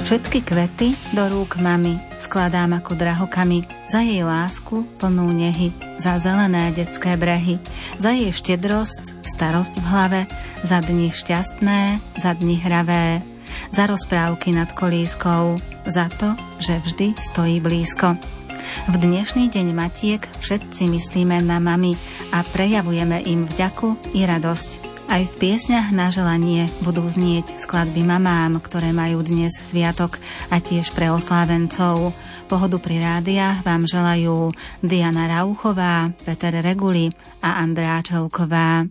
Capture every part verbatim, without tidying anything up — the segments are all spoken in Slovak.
Všetky kvety do rúk mami skladám ako drahokami, za jej lásku plnú nehy, za zelené detské brehy, za jej štedrosť, starosť v hlave, za dni šťastné, za dni hravé, za rozprávky nad kolískou, za to, že vždy stojí blízko. V dnešný deň matiek všetci myslíme na mami a prejavujeme im vďaku i radosť. Aj v piesňach na želanie budú znieť skladby mamám, ktoré majú dnes sviatok, a tiež pre oslávencov. Pohodu pri rádiách vám želajú Diana Rauchová, Peter Reguli a Andrea Čelková.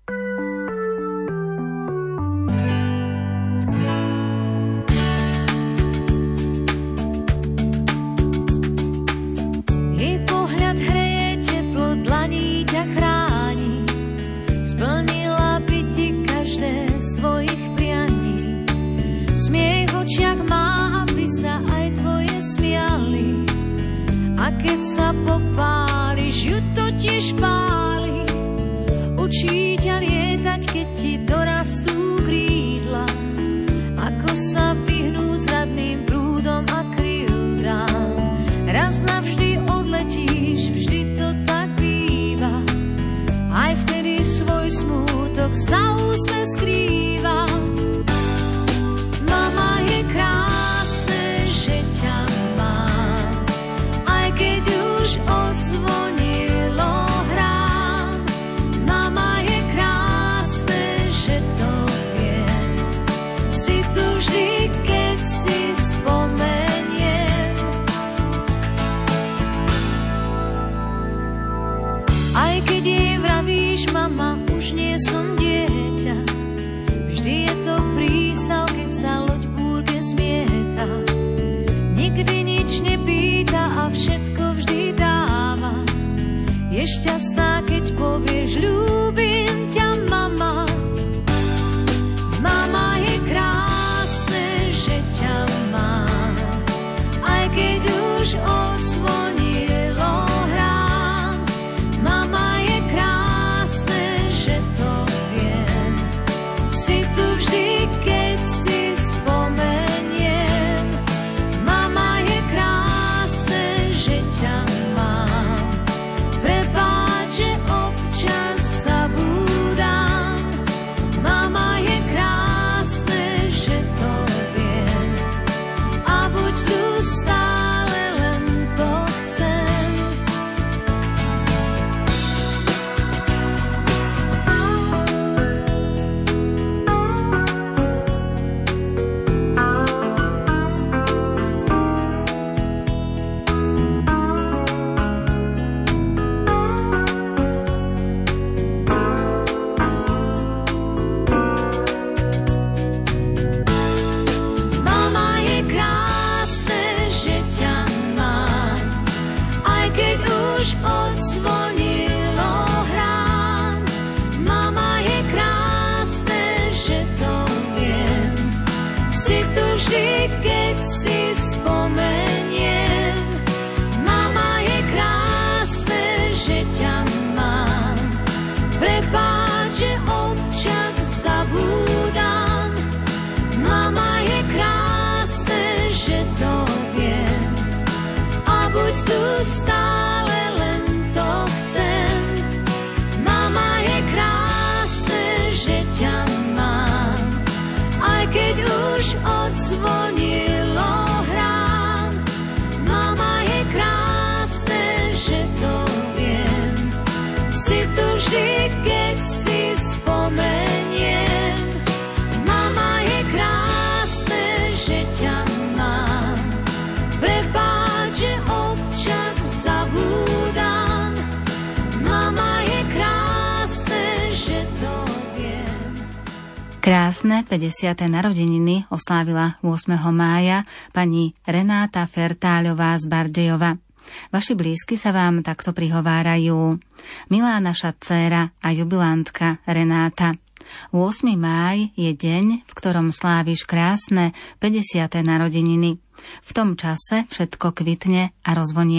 Krásne päťdesiate narodeniny oslávila ôsmeho mája pani Renáta Fertáľová z Bardejova. Vaši blízky sa vám takto prihovárajú. Milá naša dcéra a jubilantka Renáta, ôsmy máj je deň, v ktorom sláviš krásne päťdesiate narodeniny. V tom čase všetko kvitne a rozvoniava.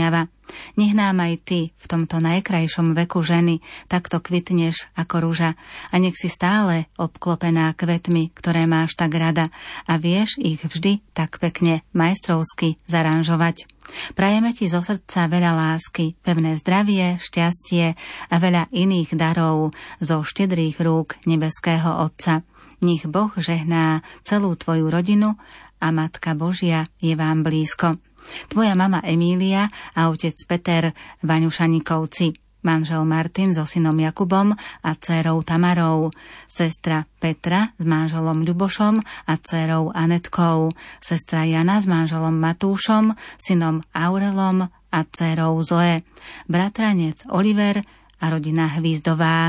Nech nám aj ty v tomto najkrajšom veku ženy takto kvitneš ako ruža a nech si stále obklopená kvetmi, ktoré máš tak rada a vieš ich vždy tak pekne majstrovsky zaranžovať. Prajeme ti zo srdca veľa lásky, pevné zdravie, šťastie a veľa iných darov zo štedrých rúk nebeského Otca. Nech Boh žehná celú tvoju rodinu a Matka Božia je vám blízko. Tvoja mama Emília a otec Peter Vaňušanikovci, manžel Martin so synom Jakubom a dcérou Tamarou, sestra Petra s manželom Ľubošom a dcérou Anetkou, sestra Jana s manželom Matúšom, synom Aurelom a dcérou Zoe, bratranec Oliver a rodina Hvízdová.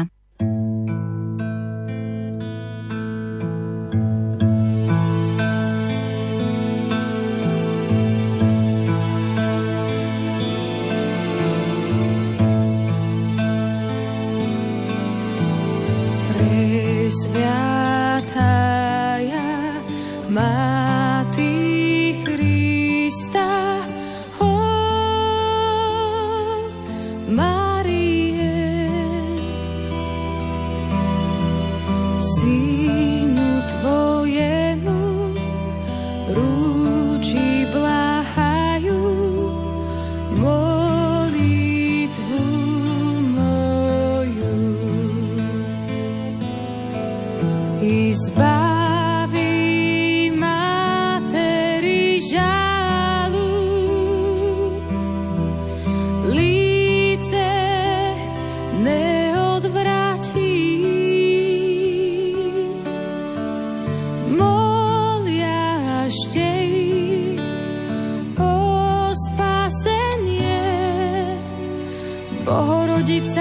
Sviataja Mati Krista, o Marie, Synu Tvojemu rúči blahajú molitvu moju. Izbaví materi žalu, líce neodvratí. Molia štej o spasenie, Bohorodica.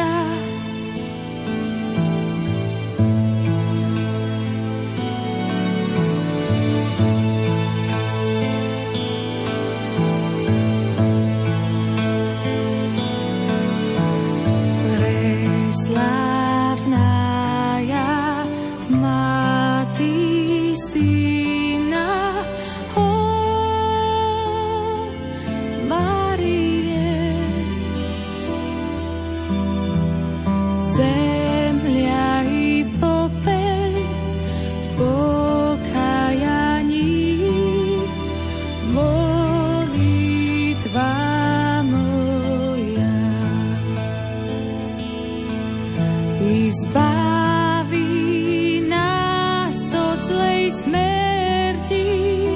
Zbaví nás od zlej smrti,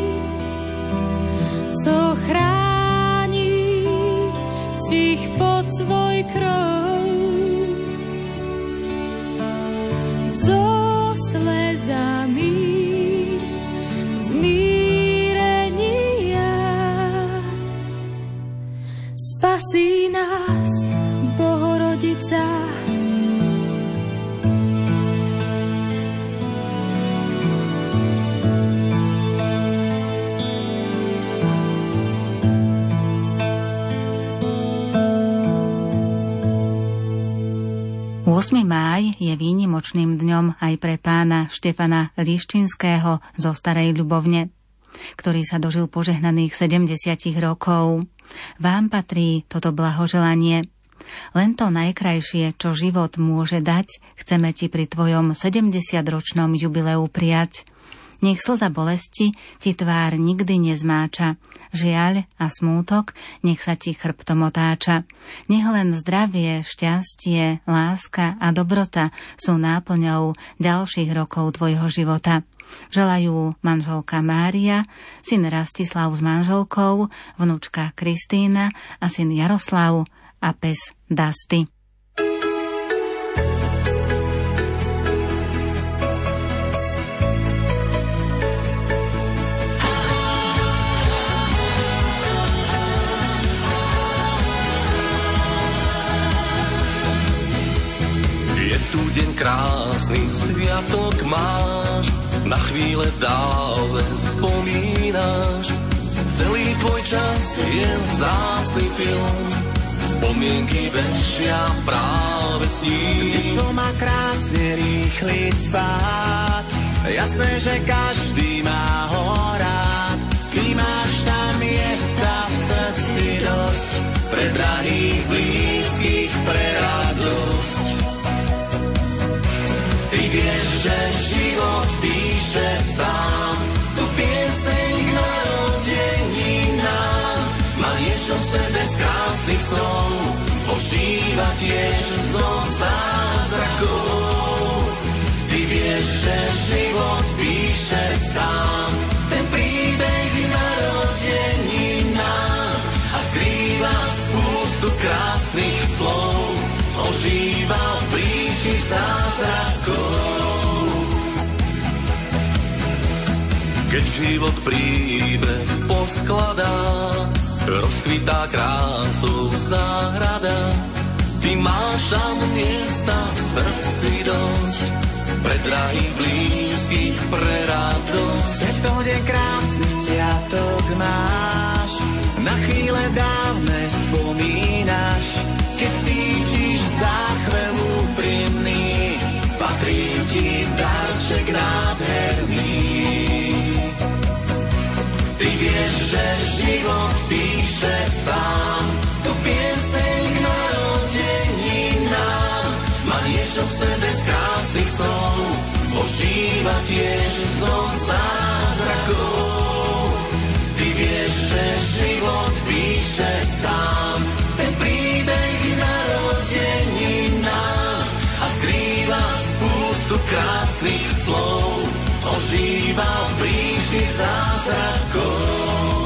zochráni si ich pod svoj krov. So slezami zmierenia spasí nás Bohorodica. ôsmy máj je výnimočným dňom aj pre pána Štefana Liščinského zo Starej Ľubovne, ktorý sa dožil požehnaných sedemdesiat rokov. Vám patrí toto blahoželanie. Len to najkrajšie, čo život môže dať, chceme ti pri tvojom sedemdesiatročnom jubileu prijať. Nech slza bolesti ti tvár nikdy nezmáča, žiaľ a smútok nech sa ti chrbtom otáča. Nech len zdravie, šťastie, láska a dobrota sú náplňou ďalších rokov tvojho života. Želajú manželka Mária, syn Rastislav s manželkou, vnúčka Kristína a syn Jaroslav a pes Dasty. Tu deň krásny, sviatok máš, na chvíle dávne spomínaš. Celý tvoj čas je vzácny film, spomienky vešia práve s ním. Detstvo má krásne rýchly spád, jasné, že každý má ho rád. Ty máš tam miesta v srdci dosť, pre drahých blízkych pre radosť. Ty vieš, že život píše sám, tu pieseň k narodeninám. Má niečo v sebe z krásnych snov, ožíva tiež zo zázrakov. Ty vieš, že život píše sám, ten príbeh narodeninám a skrýva spústu krásnych slov, ožíva v ríši zázrakov. Keď život príbeh poskladá, rozkvitá krásou záhrada, ty máš tam miesta v srdci dosť, pre drahých blízkych, pre radosť. Keď v tom deň krásny sviatok máš, na chvíle dávne spomínaš, keď cítiš záchvev úprimný, patrí ti darček nádherný. Ty vieš, že život píše sám, tu pieseň k narodeninám, má niečo v sebe z krásnych snov, ožíva tiež zo zázrakov. Ty vieš, že život píše sám, ten príbeh k narodeninám a skrýva spústu krásnych slov, ožíva v ríši zázrakov.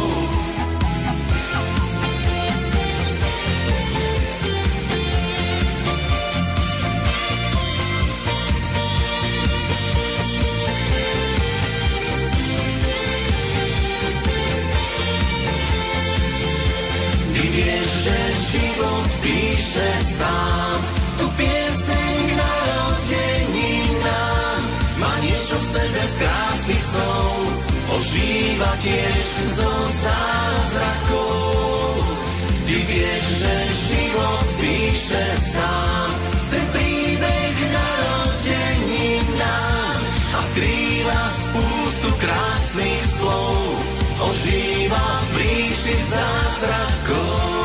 Život píše sám, tu pieseň k narodeninám, má niečo v sebe z krásnych snov, ožíva tiež zo zázrakov. Ty vieš, že život píše sám, ten príbeh k narodeninám a skrýva spústu krásnych slov, ožíva v ríši zázrakov.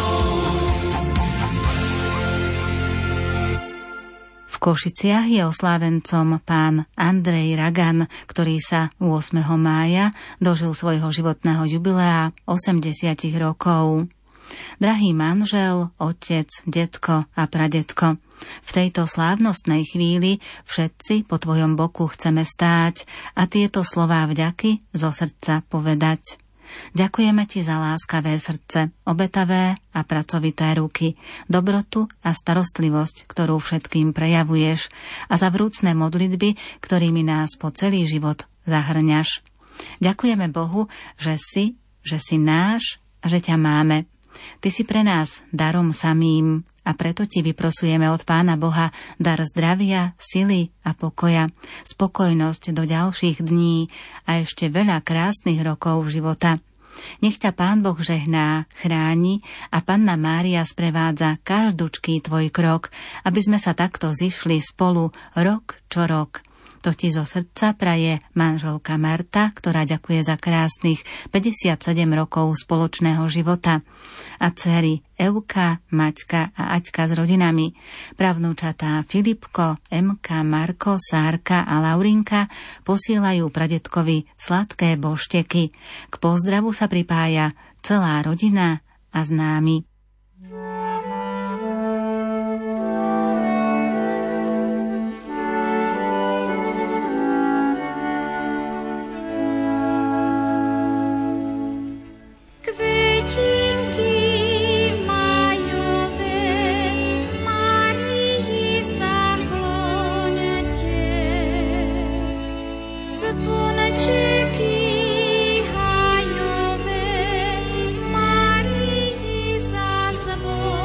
V Košiciach je oslávencom pán Andrej Ragan, ktorý sa ôsmeho mája dožil svojho životného jubilea osemdesiat rokov. Drahý manžel, otec, detko a pradetko, v tejto slávnostnej chvíli všetci po tvojom boku chceme stáť a tieto slová vďaky zo srdca povedať. Ďakujeme ti za láskavé srdce, obetavé a pracovité ruky, dobrotu a starostlivosť, ktorú všetkým prejavuješ a za vrúcne modlitby, ktorými nás po celý život zahrňaš. Ďakujeme Bohu, že si, že si náš a že ťa máme. Ty si pre nás darom samým a preto ti vyprosujeme od Pána Boha dar zdravia, sily a pokoja, spokojnosť do ďalších dní a ešte veľa krásnych rokov života. Nech ťa Pán Boh žehná, chráni a Panna Mária sprevádza každúčký tvoj krok, aby sme sa takto zišli spolu rok čo rok. To ti zo srdca praje manželka Marta, ktorá ďakuje za krásnych päťdesiatsedem rokov spoločného života. A dcery Euka, Maťka a Aťka s rodinami. Pravnúčatá Filipko, Emka, Marko, Sárka a Laurinka posielajú pradetkovi sladké bošteky. K pozdravu sa pripája celá rodina a známi. Marii za sebou.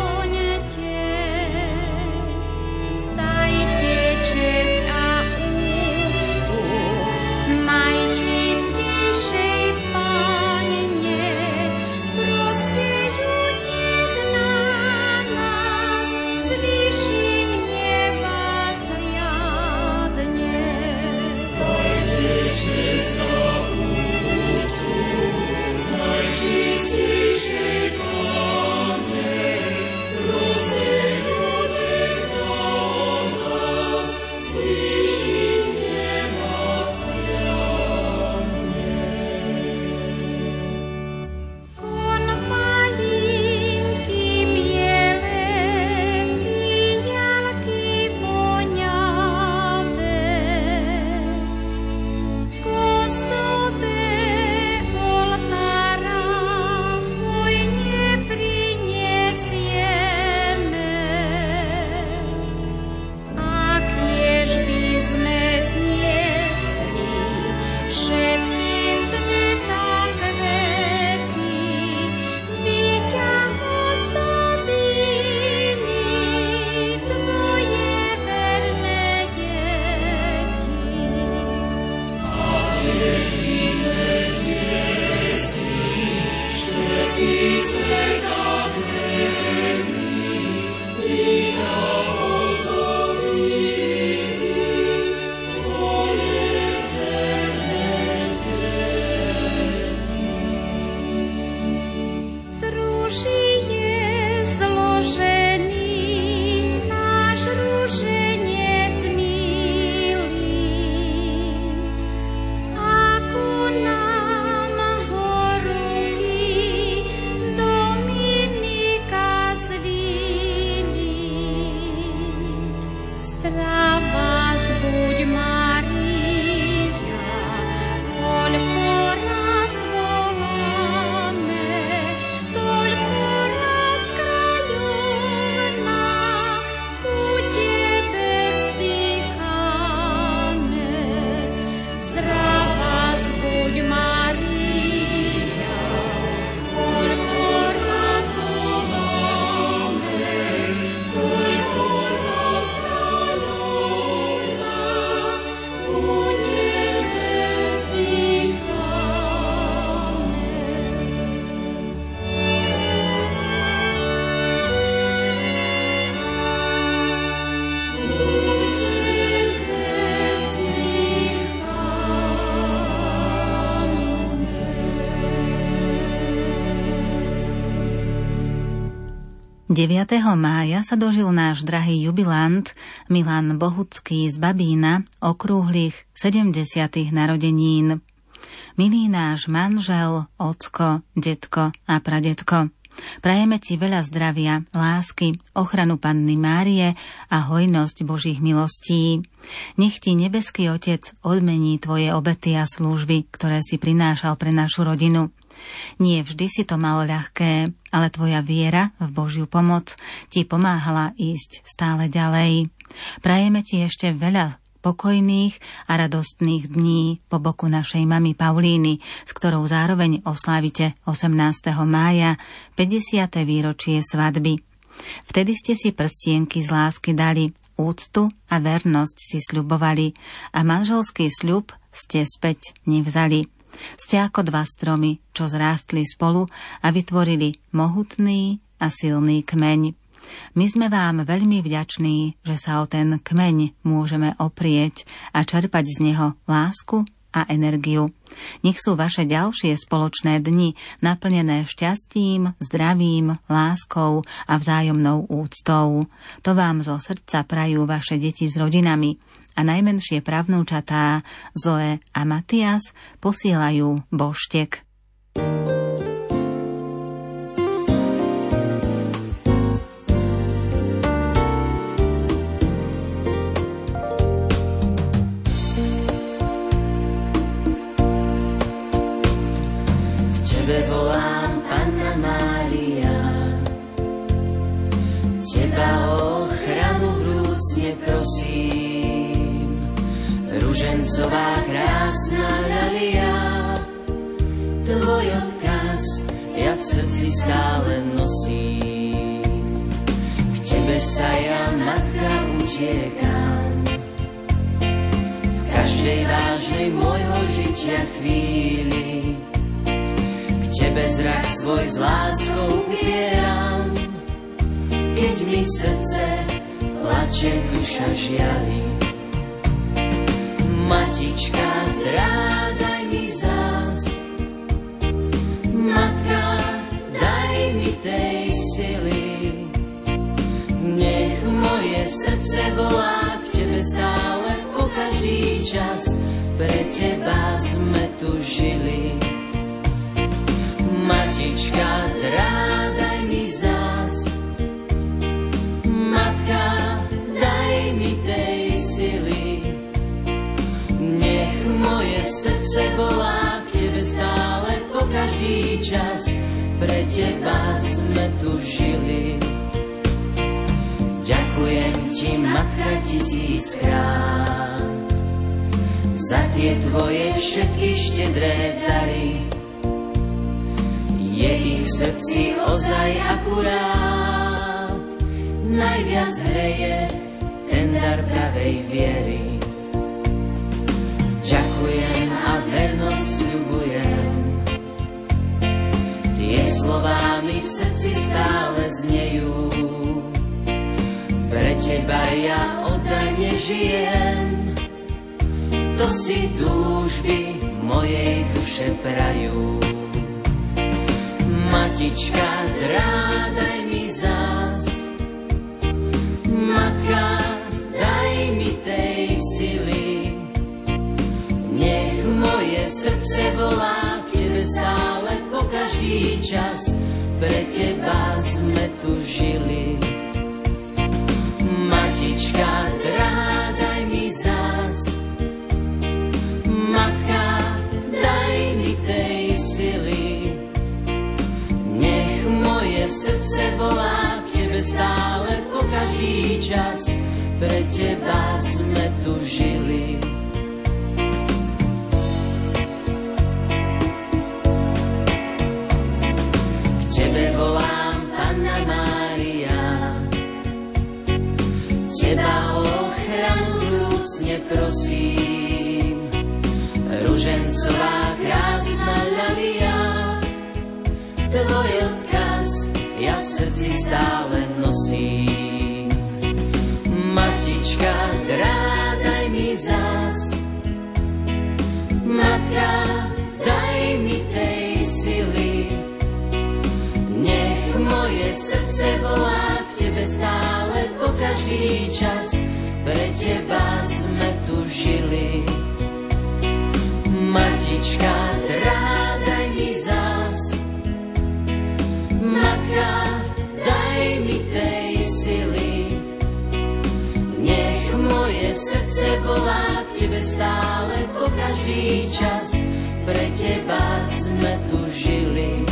deviateho mája sa dožil náš drahý jubilant Milan Bohucký z Babína okrúhlych sedemdesiatych narodenín. Milý náš manžel, ocko, detko a pradetko, prajeme ti veľa zdravia, lásky, ochranu Panny Márie a hojnosť Božích milostí. Nech ti nebeský Otec odmení tvoje obety a služby, ktoré si prinášal pre našu rodinu. Nie vždy si to mal ľahké, ale tvoja viera v Božiu pomoc ti pomáhala ísť stále ďalej. Prajeme ti ešte veľa pokojných a radostných dní po boku našej mamy Paulíny, s ktorou zároveň oslávite osemnásteho mája päťdesiate výročie svadby. Vtedy ste si prstienky z lásky dali, úctu a vernosť si sľubovali a manželský sľub ste späť nevzali. Ste ako dva stromy, čo zrástli spolu a vytvorili mohutný a silný kmeň. My sme vám veľmi vďační, že sa o ten kmeň môžeme oprieť a čerpať z neho lásku a energiu. Nech sú vaše ďalšie spoločné dni naplnené šťastím, zdravím, láskou a vzájomnou úctou. To vám zo srdca prajú vaše deti s rodinami a najmenšie pravnúčatá Zoe a Matias posielajú boštek. Tebe volám, Panna Mária, teba o ochranu vrúcne prosím. Ružencová krásna ľalia, tvoj odkaz ja v srdci stále nosím. K tebe sa ja, matka, utiekam, v každej vážnej môjho žitia chvíli. Tebe zrak svoj s láskou upieram, keď mi srdce plače, duša žiali. Matička, drá, daj mi zás, matka, daj mi tej sily. Nech moje srdce volá k tebe stále po každý čas, pre teba sme tu žili. Matička, drá, daj mi zás, matka, daj mi tej sily. Nech moje srdce volá k tebe stále po každý čas, pre teba sme tu žili. Ďakujem ti, matka, tisíckrát za tie tvoje všetky štedré dary. Je ich v srdci ozaj akurát, najviac hreje ten dar pravej viery. Ďakujem a vernosť sľubujem, tie slová mi v srdci stále znejú. Pre teba ja oddane žijem, to si túžby mojej duše prajú. Matička, drá, daj mi zás, matka, daj mi tej sily. Nech moje srdce volá k tebe stále po každý čas, pre teba sme tu žili. Matička, drá, daj mi zás, matka, daj mi tej sily. Srdce volá k tebe stále po každý čas, pre teba sme tu žili. K tebe volám, Panna Mária, teba o ochranu vrúcne prosím. Ružencová krásna ľalia, tvoj odkaz ja v srdci stále nosím. Matička, drá, daj mi zás, matka, daj mi tej sily. Nech moje srdce volá k tebe stále po každý čas, pre teba sme tu žili. Matička, drahá, daj mi zás, matka, daj mi tej sily. Nech moje srdce volá k tebe stále po každý čas, pre teba sme tu žili.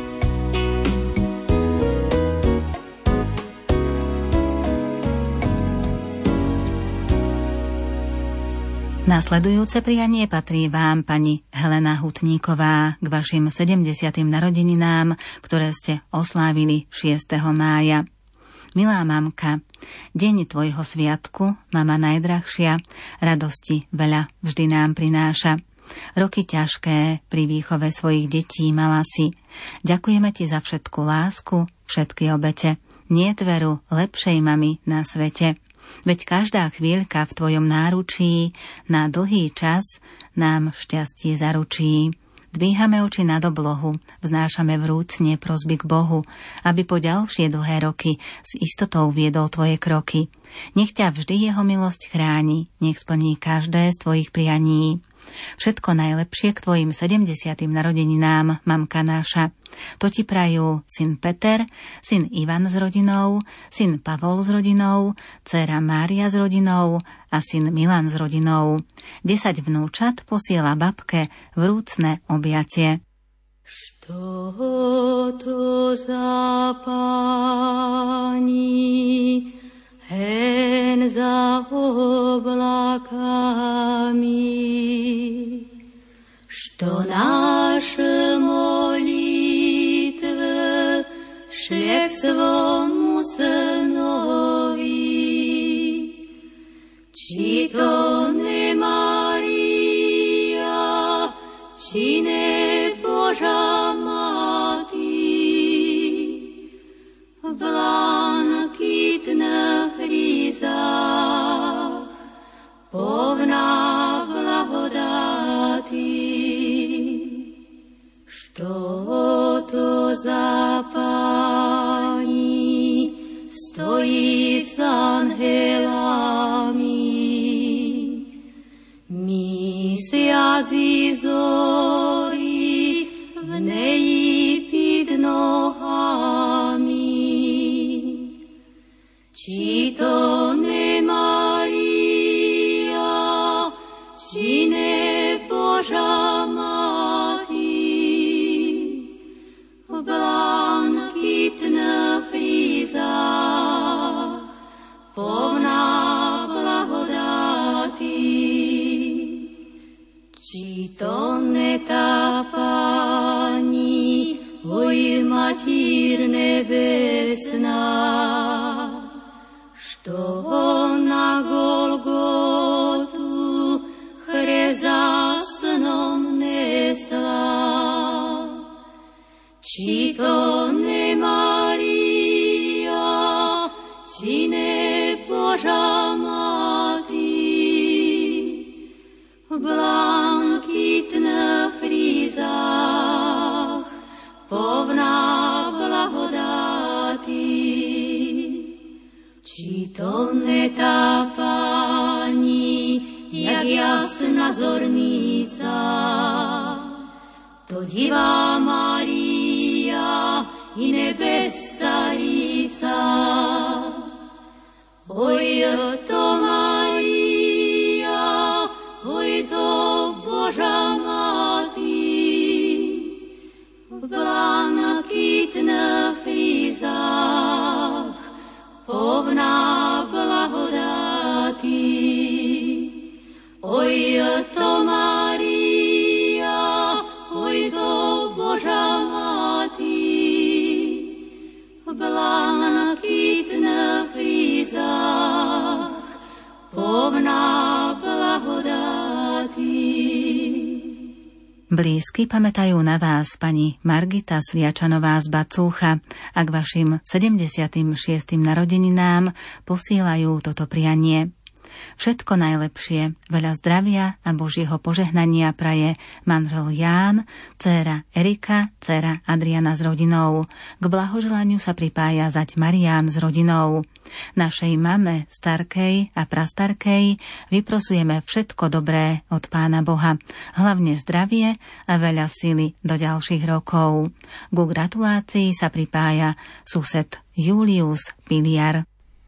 Nasledujúce prianie patrí vám, pani Helena Hutníková, k vašim sedemdesiatym narodeninám, ktoré ste oslávili šiesteho mája. Milá mamka, deň tvojho sviatku, mama najdrahšia, radosti veľa vždy nám prináša. Roky ťažké pri výchove svojich detí mala si. Ďakujeme ti za všetku lásku, všetky obete. Niet veru lepšej mamy na svete. Veď každá chvíľka v tvojom náručí na dlhý čas nám šťastie zaručí. Dvíhame oči nad oblohu, vznášame vrúcne prosby k Bohu, aby po ďalšie dlhé roky s istotou viedol tvoje kroky. Nech ťa vždy jeho milosť chráni, nech splní každé z tvojich prianí. Všetko najlepšie k tvojim sedemdesiatym narodeninám, mamka náša. To ti prajú syn Peter, syn Ivan s rodinou, syn Pavol s rodinou, dcéra Mária s rodinou a syn Milan s rodinou. Desať vnúčat posiela babke vrúcne objatie. Što to za pani, hen za oblakami, što naše molitve šle k svomu synovi. Či to ne Marija, či ne Boža Mati, blankitna rizách, povná blahodati. Što to za pani stojí s angelami, misiaci zori v neji pід nohami. Či to ne Marija, či ne Boža Mati, v blankitných rizách, povná blahodati. Či to ne ta pani, oj Matír nebesná, što na Golgotu Hreza snom nesla. Či to ne Marija, či ne Boža Mati, v blankitných rizách, povná blahodati. Či to ne ta pani, jak jasna zornica, to divá Marija i nebescarica. Oj to Marija, oj to Boža Mati, v blankitných rizách, povná blahodati. Oj to Marija, oj to Boža Mati, v blankitných rizách, povná blahodati. Blízky pamätajú na vás pani Margita Sliačanová z Bacúcha a k vašim sedemdesiatym šiestym narodeninám posílajú toto prianie. Všetko najlepšie, veľa zdravia a Božieho požehnania praje manžel Ján, dcéra Erika, dcéra Adriana s rodinou. K blahoželaniu sa pripája zať Marián s rodinou. Našej mame, starkej a prastarkej vyprosujeme všetko dobré od Pána Boha, hlavne zdravie a veľa sily do ďalších rokov. Ku gratulácii sa pripája sused Julius Piliar.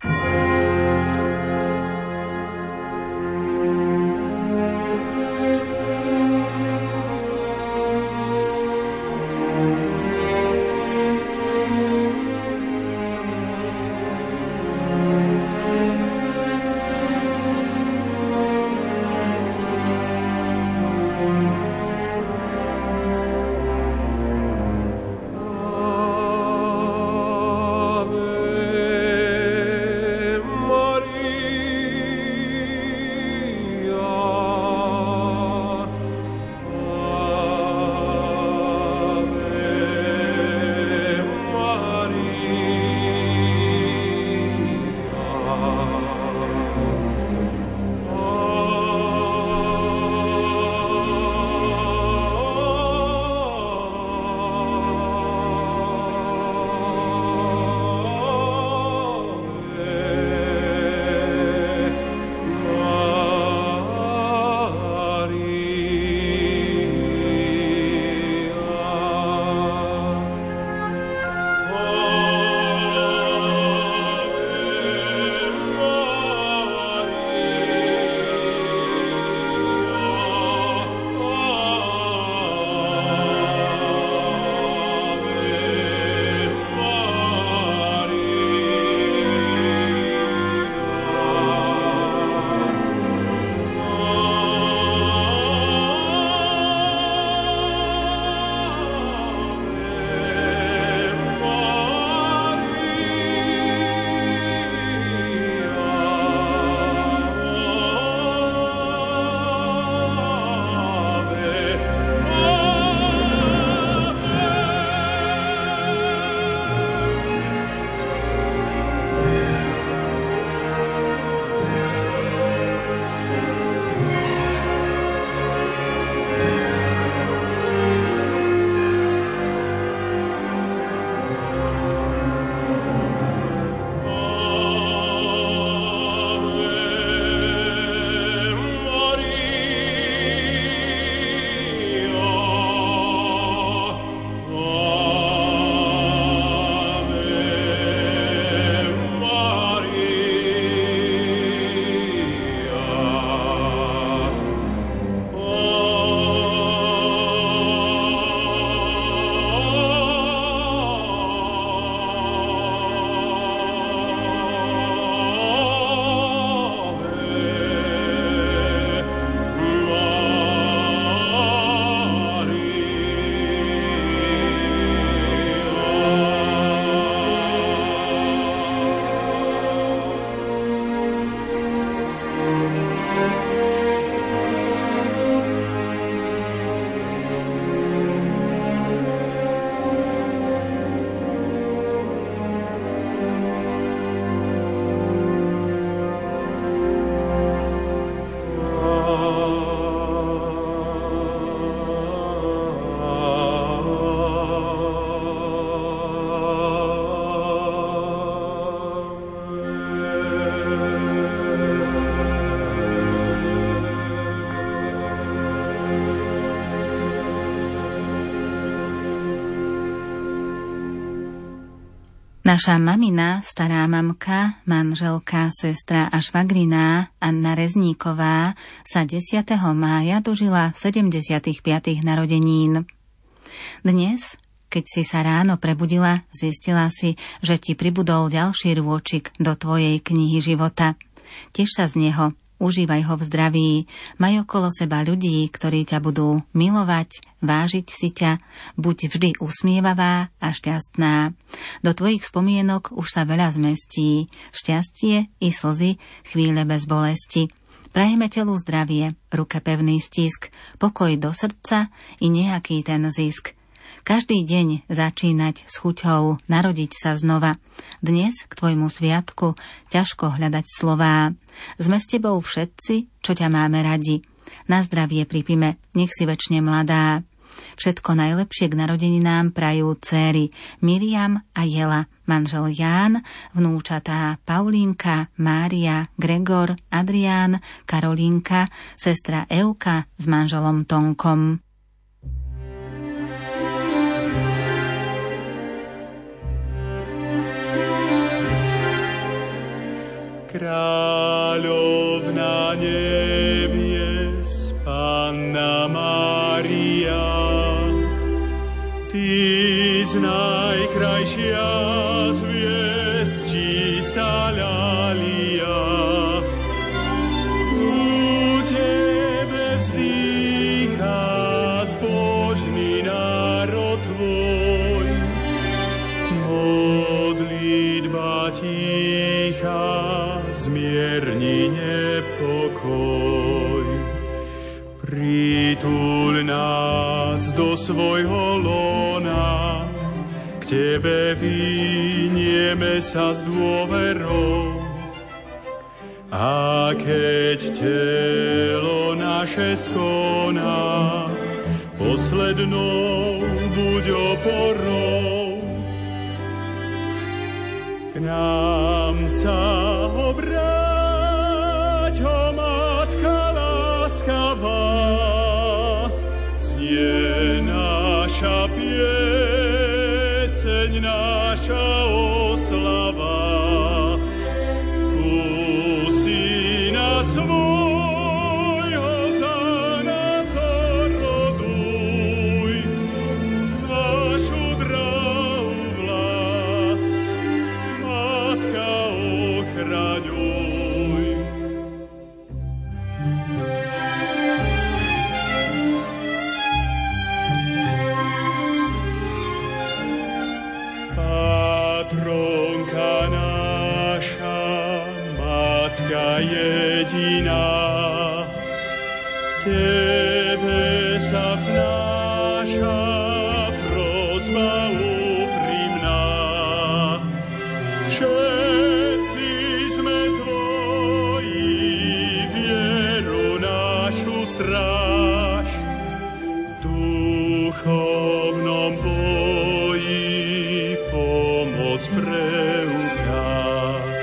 Naša mamina, stará mamka, manželka, sestra a švagriná Anna Rezníková sa desiateho mája dožila sedemdesiatych piatych narodenín. Dnes, keď si sa ráno prebudila, zistila si, že ti pribudol ďalší rôčik do tvojej knihy života. Teš sa z neho, užívaj ho v zdraví, maj okolo seba ľudí, ktorí ťa budú milovať, vážiť si ťa, buď vždy usmievavá a šťastná. Do tvojich spomienok už sa veľa zmestí, šťastie i slzy, chvíle bez bolesti. Prajeme telu zdravie, ruke pevný stisk, pokoj do srdca i nejaký ten zisk. Každý deň začínať s chuťou narodiť sa znova. Dnes k tvojmu sviatku ťažko hľadať slová. Sme s tebou všetci, čo ťa máme radi. Na zdravie pripime, nech si večne mladá. Všetko najlepšie k narodeninám prajú céry Miriam a Jela, manžel Ján, vnúčatá Paulínka, Mária, Gregor, Adrián, Karolínka, sestra Euka s manželom Tonkom. Kráľovna nebies, Panna Mária, Ty z najkrajšia zviezd, čistá ľalia. U Tebe vzdýcha zbožný národ Tvoj, modlitba ticha zmierni nepokoj. Prituľ nás do svojho lona, k Tebe vynieme sa s dôverou. A keď telo naše skoná, poslednou buď oporou. K nám sa obráť, o Matka láskavá, znie naša pieseň, naša oslava. U Syna svojho za nás oroduj, našu drahú vlast, Matka ochraňuj. Patronka naša, Matka jediná, Tebe sa vznáša prosba úprimná. Všetci sme Tvoji, vieru našu stráž, v duchovnom boji pomoc preukáž.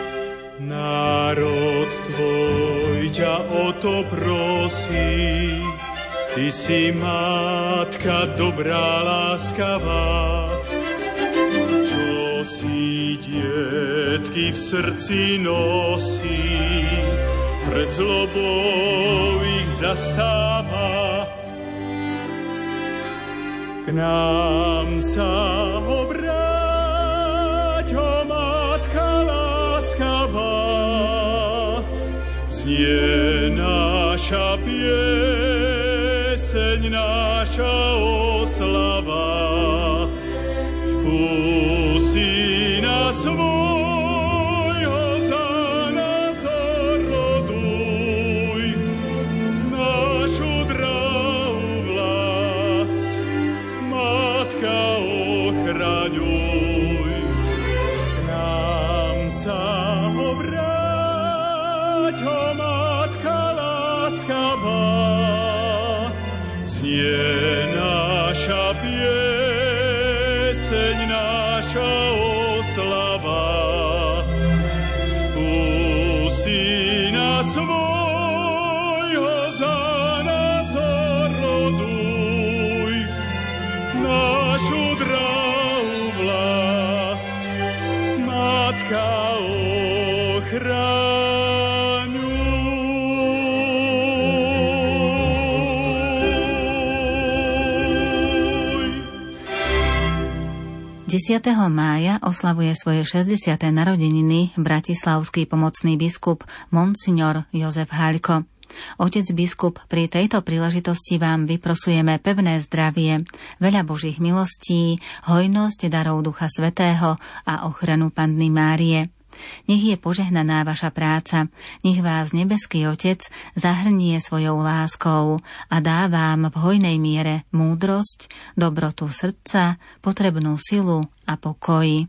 Národ Tvoj ťa o to prosí, Ty si Matka dobrá, láskavá, čo si dietky v srdci nosí, pred zlobou ich zastáva. K nám sa obráť, o Matka láskavá, znie naša pieseň, naša oslava. U Syna svojho za nás oroduj, našu drahú vlast, Matka ochraňuj. K nám sa obráť, o Matka láskavá, znie naša pieseň, naša oslava. U Syna svojho za nás oroduj, našu drahú vlast, Matka ochraňuj. desiateho mája oslavuje svoje šesťdesiate narodeniny bratislavský pomocný biskup Monsignor Jozef Haľko. Otec biskup, pri tejto príležitosti vám vyprosujeme pevné zdravie, veľa Božích milostí, hojnosť darov Ducha Svätého a ochranu Panny Márie. Nech je požehnaná vaša práca, nech vás nebeský Otec zahrnie svojou láskou a dá vám v hojnej miere múdrosť, dobrotu srdca, potrebnú silu a pokoj.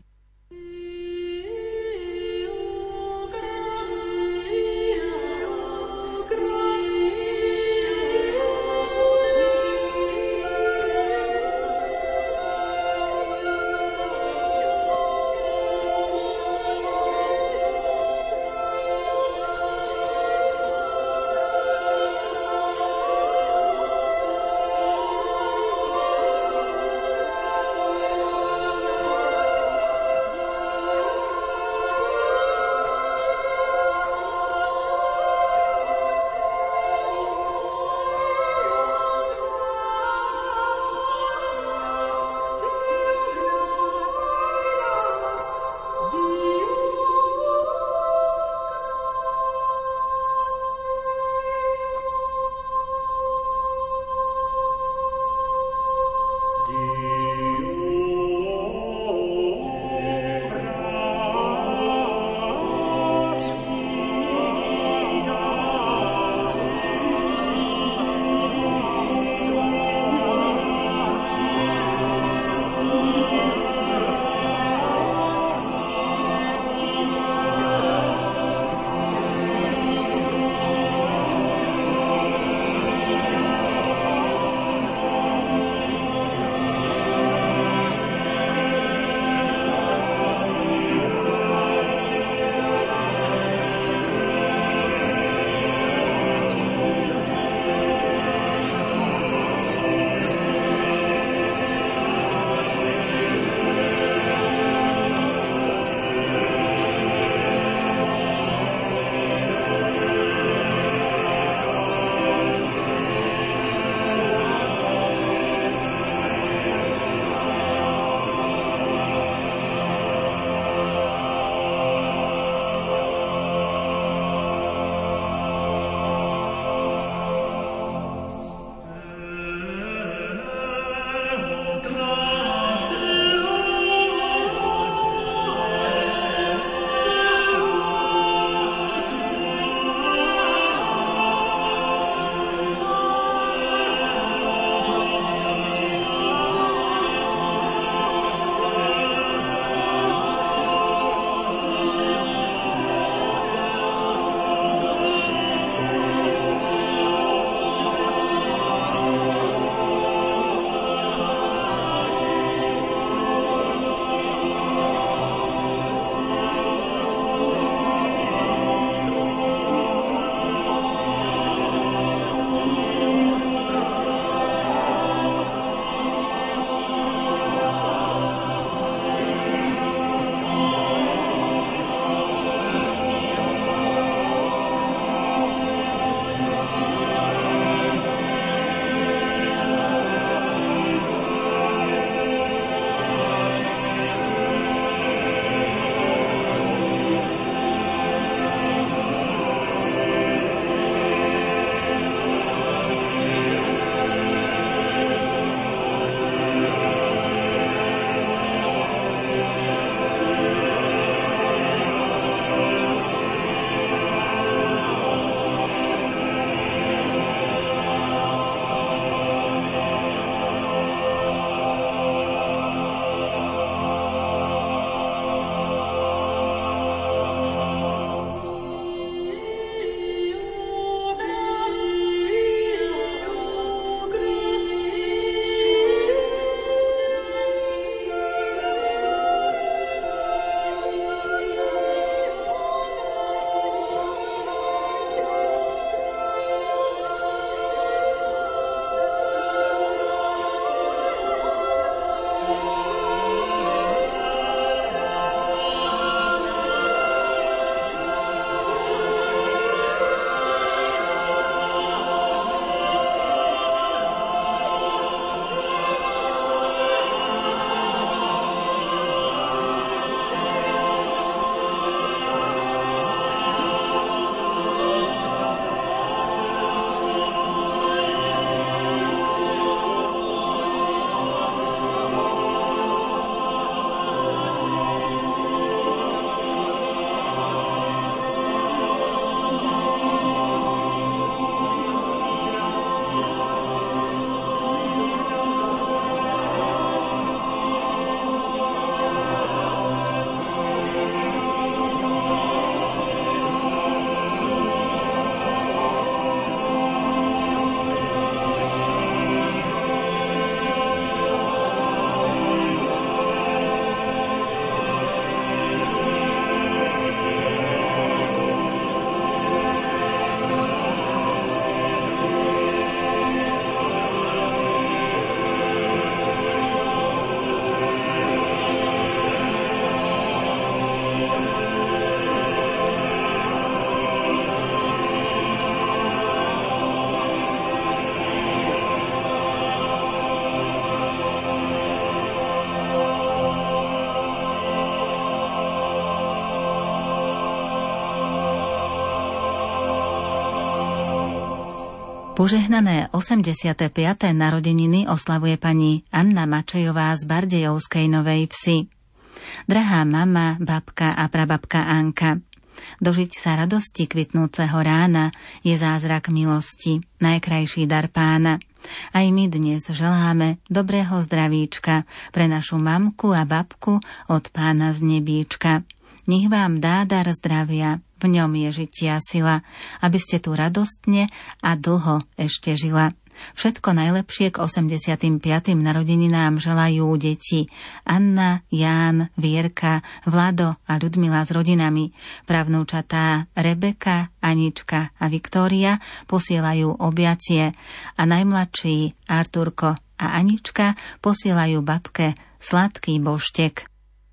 Požehnané osemdesiate piate narodeniny oslavuje pani Anna Mačejová z Bardejovskej Novej Vsi. Drahá mama, babka a prababka Anka, dožiť sa radosti kvitnúceho rána je zázrak milosti, najkrajší dar Pána. Aj my dnes želáme dobrého zdravíčka pre našu mamku a babku od Pána z nebíčka. Nech vám dá dar zdravia, v ňom je žitia sila, aby ste tu radostne a dlho ešte žila. Všetko najlepšie k osemdesiatym piatym narodeninám želajú deti Anna, Ján, Vierka, Vlado a Ľudmila s rodinami. Pravnúčatá Rebeka, Anička a Viktória posielajú objacie a najmladší Arturko a Anička posielajú babke sladký boštek.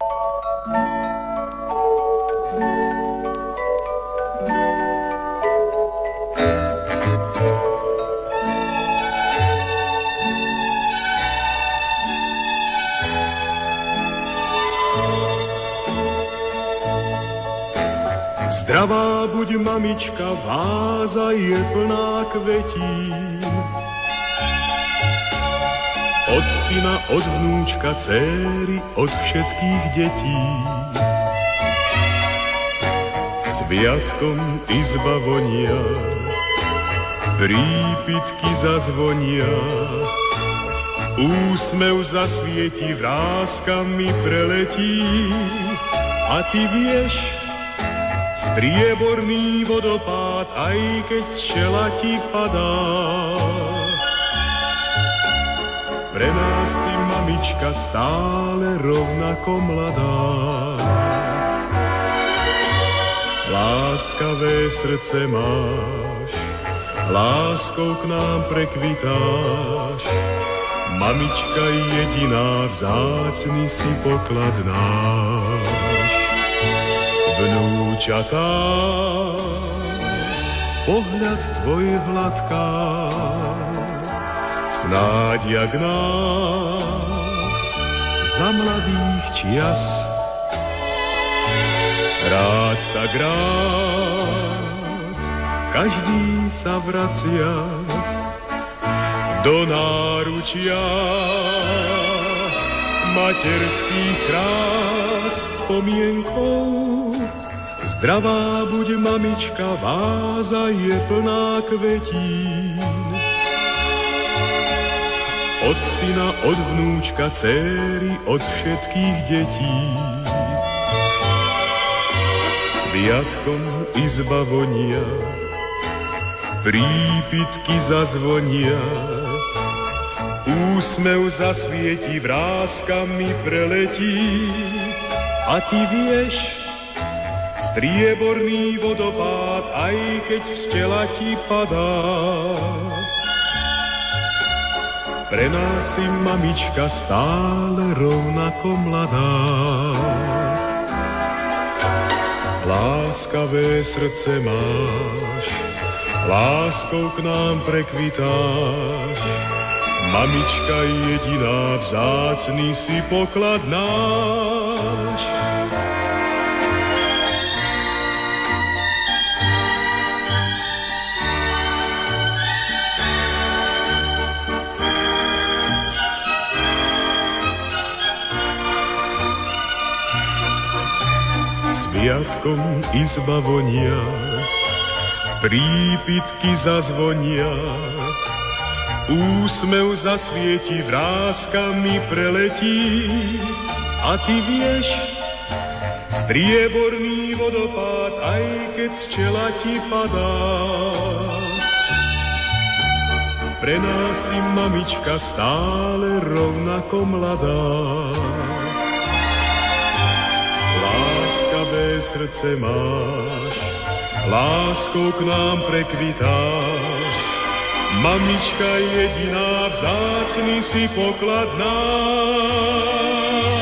Zdravá buď mamička, váza je plná kvetín. Od syna, od vnúčka, céry, od všetkých detí. Sviatkom izba vonia, prípitky zazvonia, úsmev zasvieti, vrázkami preletí. A ty vieš, strieborný vodopád, aj keď z čela ti padá. Pre nás si mamička stále rovnako mladá. Láskavé srdce máš, láskou k nám prekvitáš. Mamička jediná, vzácny si poklad náš. Vnúčatá, pohľad tvoj hladká, snáď jak nás za mladých čias. Rád tak rád, každý sa vracia do náručia materských krás spomienkou. Zdravá buď mamička, váza je plná kvetín. Od syna, od vnúčka, céry, od všetkých detí. Sviatkom izba vonia, prípitky zazvonia, úsmev zasvieti, vrázkami preletí. A ty vieš, strieborný vodopád, aj keď z tela ti padá. Pre nás si mamička stále rovnako mladá. Láskavé srdce máš, láskou k nám prekvitáš. Mamička jediná, vzácny si poklad náš. Sviatkom izba vonia, prípitky zazvonia, úsmev zasvieti, vrázkami preletí. A ty vieš, strieborný vodopád, aj keď z čela ti padá. Pre nás si mamička stále rovnako mladá. Láskavé srdce máš, láskou k nám prekvitáš. Mamička jediná, vzácny si poklad náš.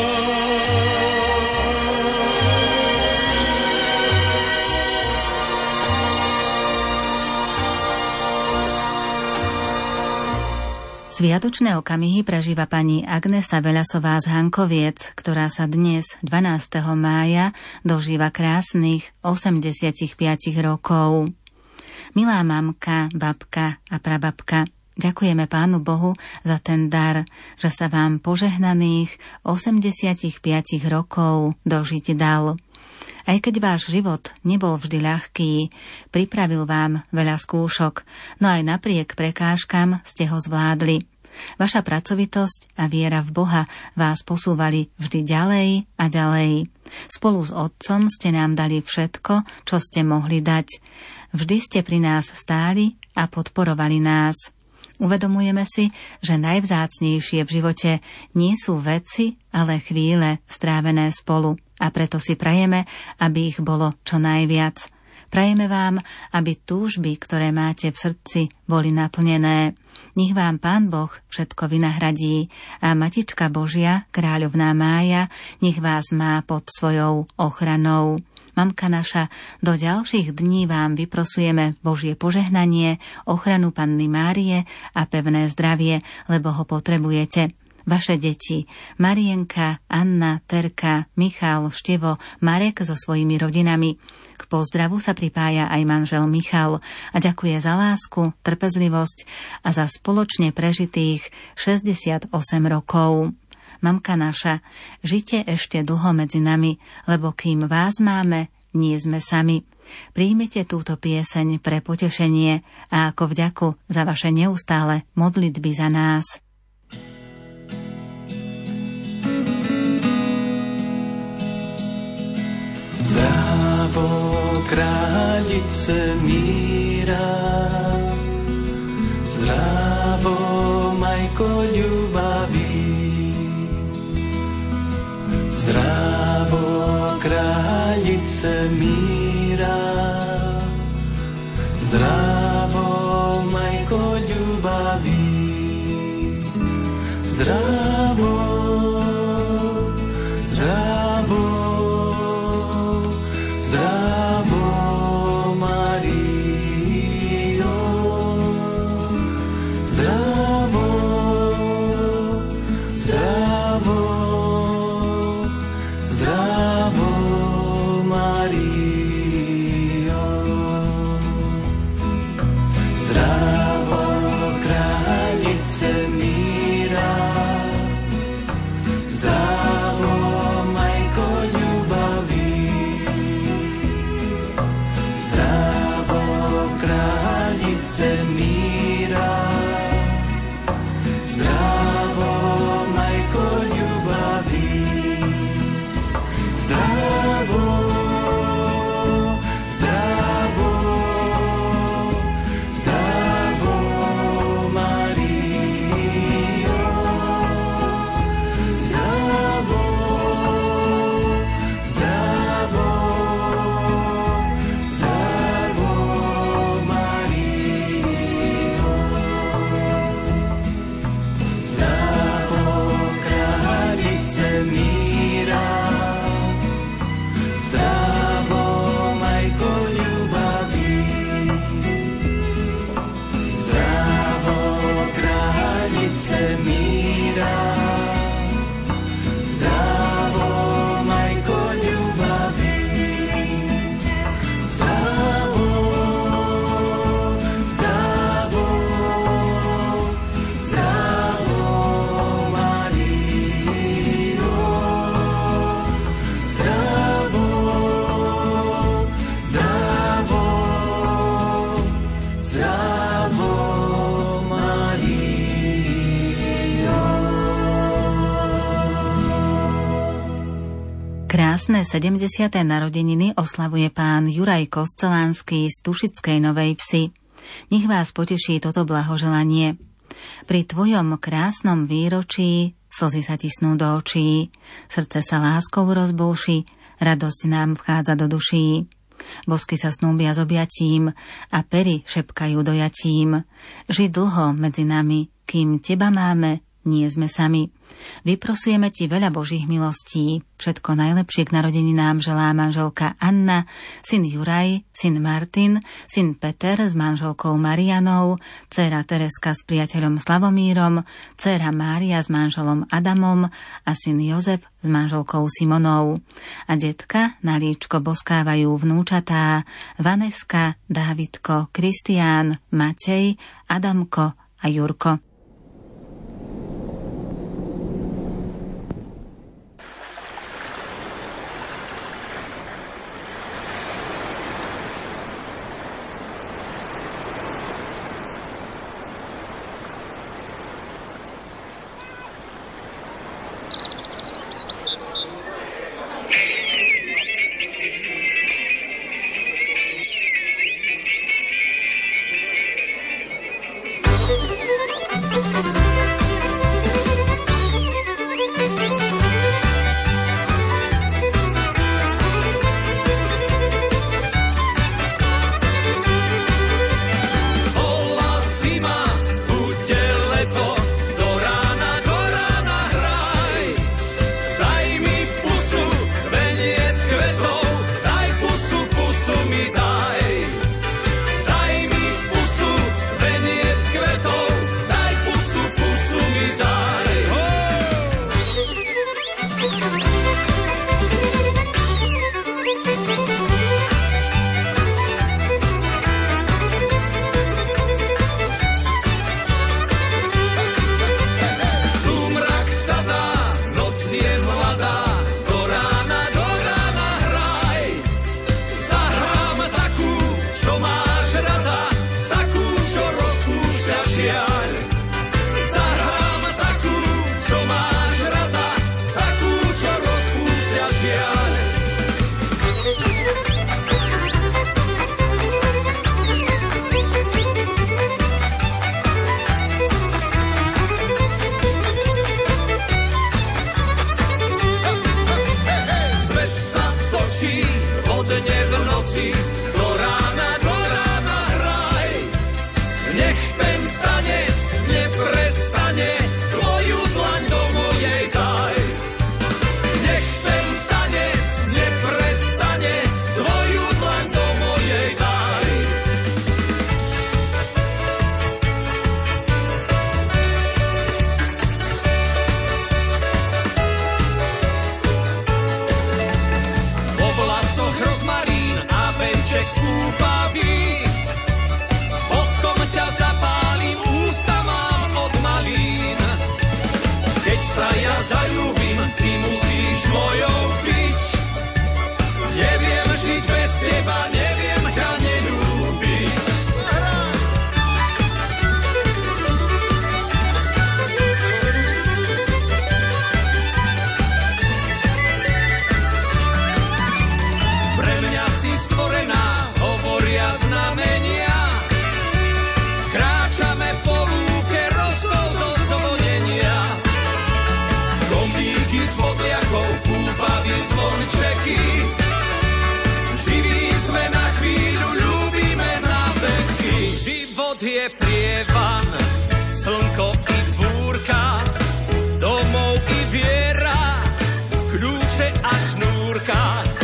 Sviatočné okamihy prežíva pani Agnesa Veľasová z Hankoviec, ktorá sa dnes, dvanásteho mája, dožíva krásnych osemdesiatpäť rokov. Milá mamka, babka a prababka, ďakujeme Pánu Bohu za ten dar, že sa vám požehnaných osemdesiatpäť rokov dožiť dal. Aj keď váš život nebol vždy ľahký, pripravil vám veľa skúšok, no aj napriek prekážkam ste ho zvládli. Vaša pracovitosť a viera v Boha vás posúvali vždy ďalej a ďalej. Spolu s Otcom ste nám dali všetko, čo ste mohli dať. Vždy ste pri nás stáli a podporovali nás. Uvedomujeme si, že najvzácnejšie v živote nie sú veci, ale chvíle strávené spolu. A preto si prajeme, aby ich bolo čo najviac. Prajeme vám, aby túžby, ktoré máte v srdci, boli naplnené. Nech vám Pán Boh všetko vynahradí a Matička Božia, kráľovná Mája, nech vás má pod svojou ochranou. Mamka naša, do ďalších dní vám vyprosujeme Božie požehnanie, ochranu Panny Márie a pevné zdravie, lebo ho potrebujete. Vaše deti, Marienka, Anna, Terka, Michal, Števo, Marek so svojimi rodinami. K pozdravu sa pripája aj manžel Michal a ďakuje za lásku, trpezlivosť a za spoločne prežitých šesťdesiatosem rokov. Mamka naša, žite ešte dlho medzi nami, lebo kým vás máme, nie sme sami. Príjmite túto pieseň pre potešenie a ako vďaku za vaše neustále modlitby za nás. Zdravo, kráľice míra, zdravo, majko ľubavý, zdravo, kráľice míra, zdravo, majko ľubavý, zdravo, zdravo, zdravo, Mario, zdravo, zdravo, zdravo, Mario, zdravo, kráľice míra, zdravo, majko ľubavý, zdravo, kráľice míra, zdravo, majko ľubavý, zdravo, zdravo, zdravo, Mario, zdravo, zdravo, zdravo, Mario, zdravo, kráľice míra, zdravo, majko ľubavý, zdravo, kráľice míra, zdravo, majko ľubavý, zdravo, zdravo, zdravo, Mario, zdravo, zdravo, zdravo, Mario. Krásne sedemdesiate narodeniny oslavuje pán Juraj Koscelánsky z Tušickej Novej Vsi. Nech vás poteší toto blahoželanie. Pri tvojom krásnom výročí slzy sa tisnú do očí, srdce sa láskou rozbúši, radosť nám vchádza do duší. Bosky sa snúbia s objatím a pery šepkajú dojatím. Ži dlho medzi nami, kým teba máme, nie sme sami. Vyprosujeme ti veľa Božích milostí. Všetko najlepšie k narodeninám želá manželka Anna, syn Juraj, syn Martin, syn Peter s manželkou Marianou, dcéra Tereska s priateľom Slavomírom, dcéra Mária s manželom Adamom a syn Jozef s manželkou Simonou. A detka na líčko boskávajú vnúčatá Vaneska, Dávidko, Kristián, Matej, Adamko a Jurko. Je prievan, slnko i búrka, domov i viera, kľúče a šnúrka.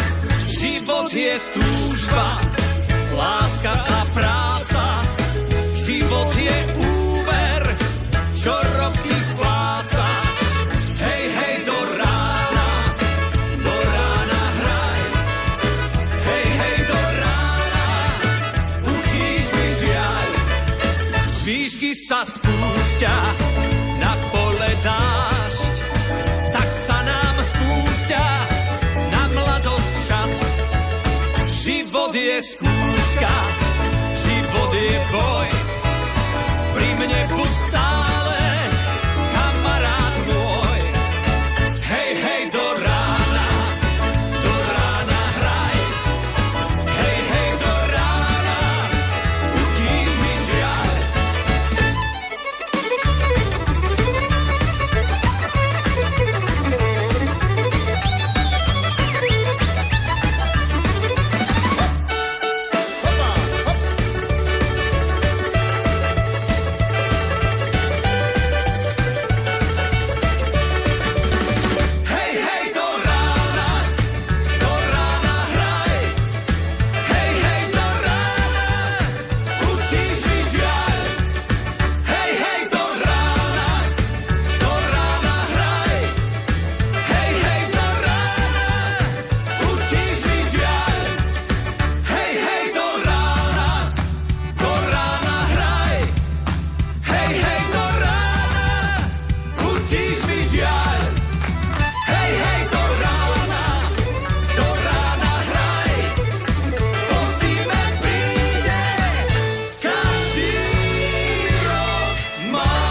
Život je túžba, láska a práca. Život je úver, čo roky splácaš. Hej, hej, do rána, do rána hraj. Hej, hej, do rána, utíš mi žiaľ. Z výšky sa spúšťa na pole dážď, tak sa nám spúšťa na mladosť čas. Život je skúška, život je boj, pri mne buď stále, kamarát môj. Hej, hej, do rána, do rána hraj. Hej, hej, do rána, utíš mi žiaľ. žiaľ. Hej, hej, do rána, do rána hraj, po zime príde každý rok máj.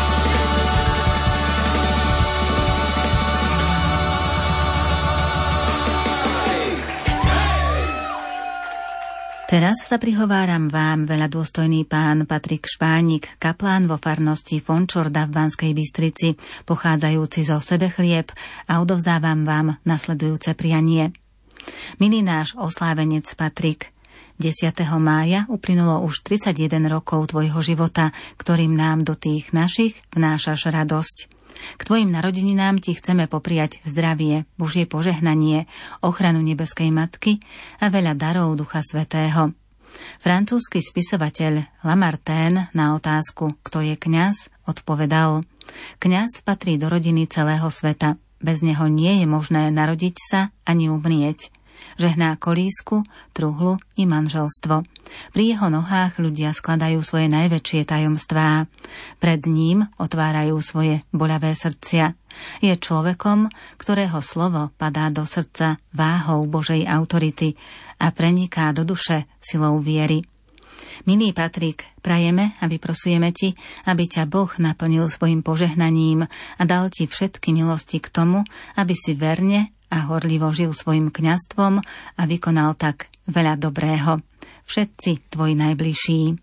Teraz sa prihováram vám, veľa dôstojný pán Patrik Špánik, kaplán vo farnosti Fončorda v Banskej Bystrici, pochádzajúci zo Sebechlieb, a odovzdávam vám nasledujúce prianie. Milý náš oslávenec Patrik, desiateho mája uplynulo už tridsaťjeden rokov tvojho života, ktorým nám do tých našich vnášaš radosť. K tvojim narodeninám ti chceme popriať zdravie, Božie požehnanie, ochranu nebeskej Matky a veľa darov Ducha Svätého. Francúzsky spisovateľ Lamartine na otázku, kto je kňaz, odpovedal: Kňaz patrí do rodiny celého sveta. Bez neho nie je možné narodiť sa ani umrieť. Žehná kolísku, truhlu i manželstvo. Pri jeho nohách ľudia skladajú svoje najväčšie tajomstvá. Pred ním otvárajú svoje boľavé srdcia. Je človekom, ktorého slovo padá do srdca váhou Božej autority a preniká do duše silou viery. Milý Patrik, prajeme a vyprosujeme ti, aby ťa Boh naplnil svojim požehnaním a dal ti všetky milosti k tomu, aby si verne a horlivo žil svojim kňazstvom a vykonal tak veľa dobrého. Všetci tvoji najbližší.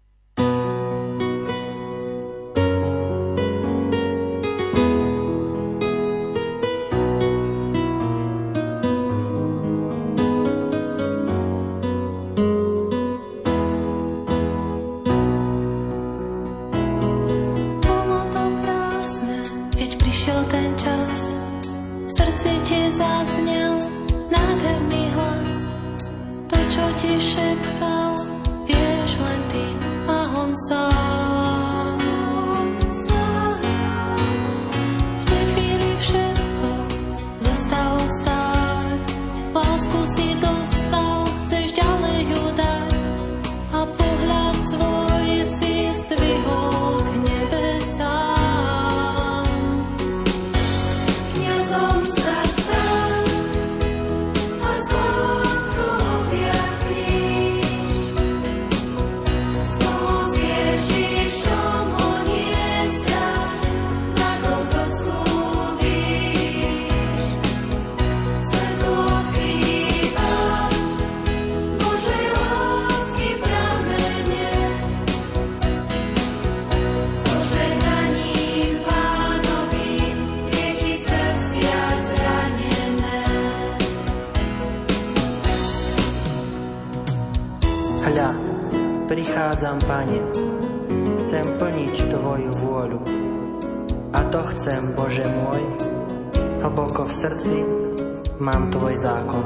Prichádzam, Pane, chcem plniť Tvoju vôľu. A to chcem, Bože môj, hlboko v srdci mám Tvoj zákon.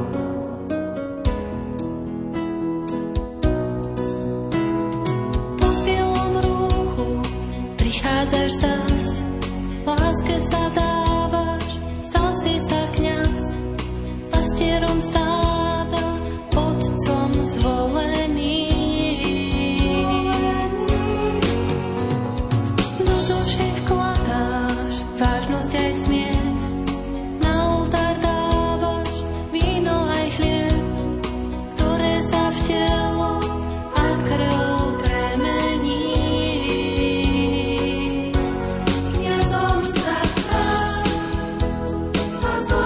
Po bielom rúchu prichádzaš zas, láske sa dávaš, stal si sa kňaz, pastierom stáda, otcom zvolený. As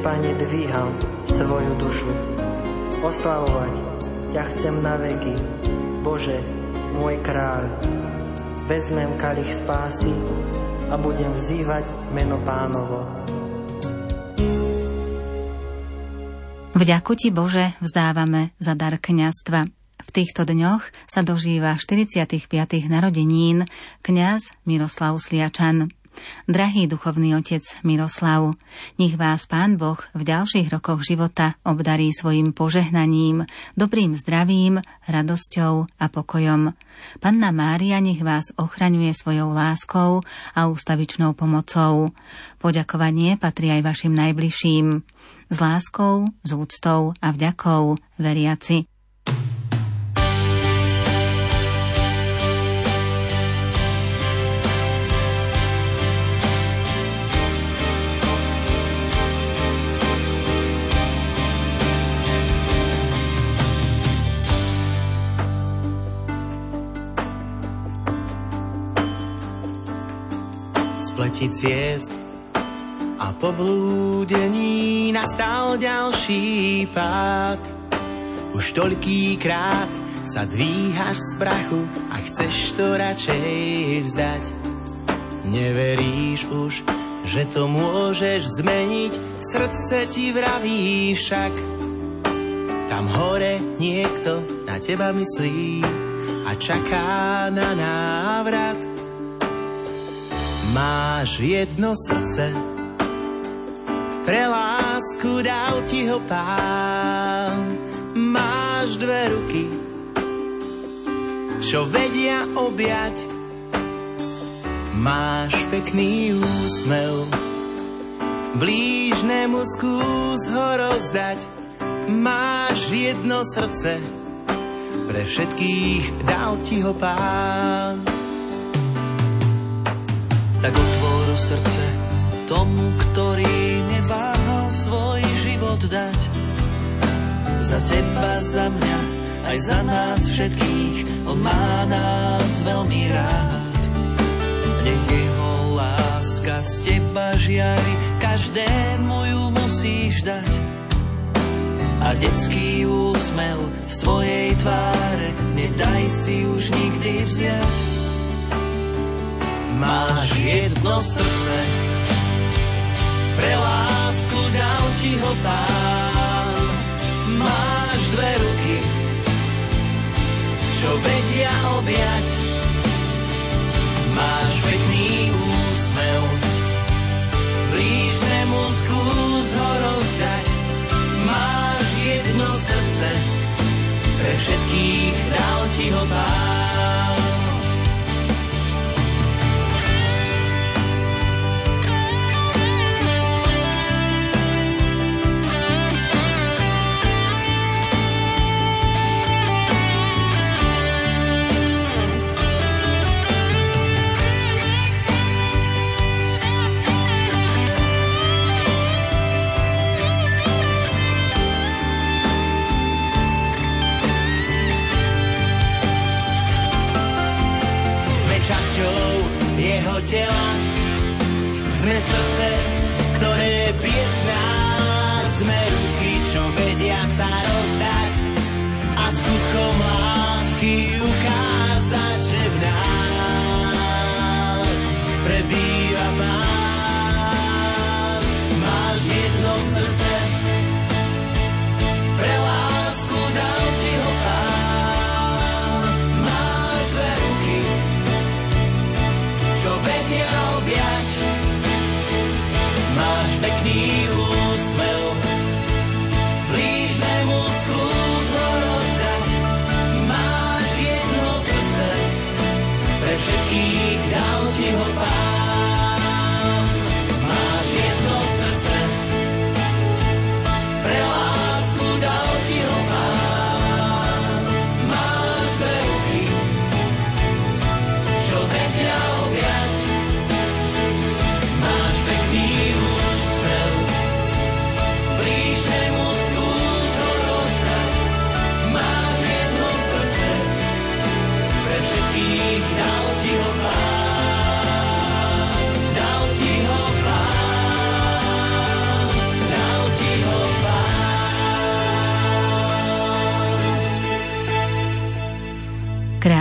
Pane, dvíham svoju dušu. Oslavovať ťa chcem na veky, Bože, môj kráľ. Vezmem kalich spásy a budem vzývať meno Pánovo. Vďaku Ti, Bože, vzdávame za dar kňazstva. V týchto dňoch sa dožíva štyridsiatych piatych narodenín kňaz Miroslav Sliačan. Drahý duchovný otec Miroslav, nech vás Pán Boh v ďalších rokoch života obdarí svojim požehnaním, dobrým zdravím, radosťou a pokojom. Panna Mária nech vás ochraňuje svojou láskou a ústavičnou pomocou. Poďakovanie patrí aj vašim najbližším. S láskou, s úctou a vďakou, veriaci. Spleti ciest a po blúdení nastal ďalší pád. Už toľkýkrát sa dvíhaš z prachu a chceš to radšej vzdať. Neveríš už, že to môžeš zmeniť, srdce ti vraví však. Tam hore niekto na teba myslí a čaká na návrat. Máš jedno srdce, pre lásku dal ti ho Pán. Máš dve ruky, čo vedia objať. Máš pekný úsmev, blížnemu skús ho rozdať. Máš jedno srdce, pre všetkých dal ti ho Pán. Tak otvor srdce tomu, ktorý neváhal svoj život dať. Za teba, za mňa, aj za nás všetkých, on má nás veľmi rád. Nech jeho láska z teba žiari, každému ju musíš dať. A detský úsmev z tvojej tváre nedaj si už nikdy vziať. Máš jedno srdce, pre lásku dal ti ho Pán. Máš dve ruky, čo vedia objať. Máš pekný úsmev, blížnemu skús ho rozdať. Máš jedno srdce, pre všetkých dal ti ho Pán. Časťou jeho tela sme srdce, ktoré bije s nás. Sme ruky, čo vedia sa rozdať a skutkom lásky ukázať, že v nás prebýva Pán. Máš jedno srdce, pre lásku dal ti ho Pán. Máš dve ruky, čo vedia objať. Máš pekný úsmev, blížnemu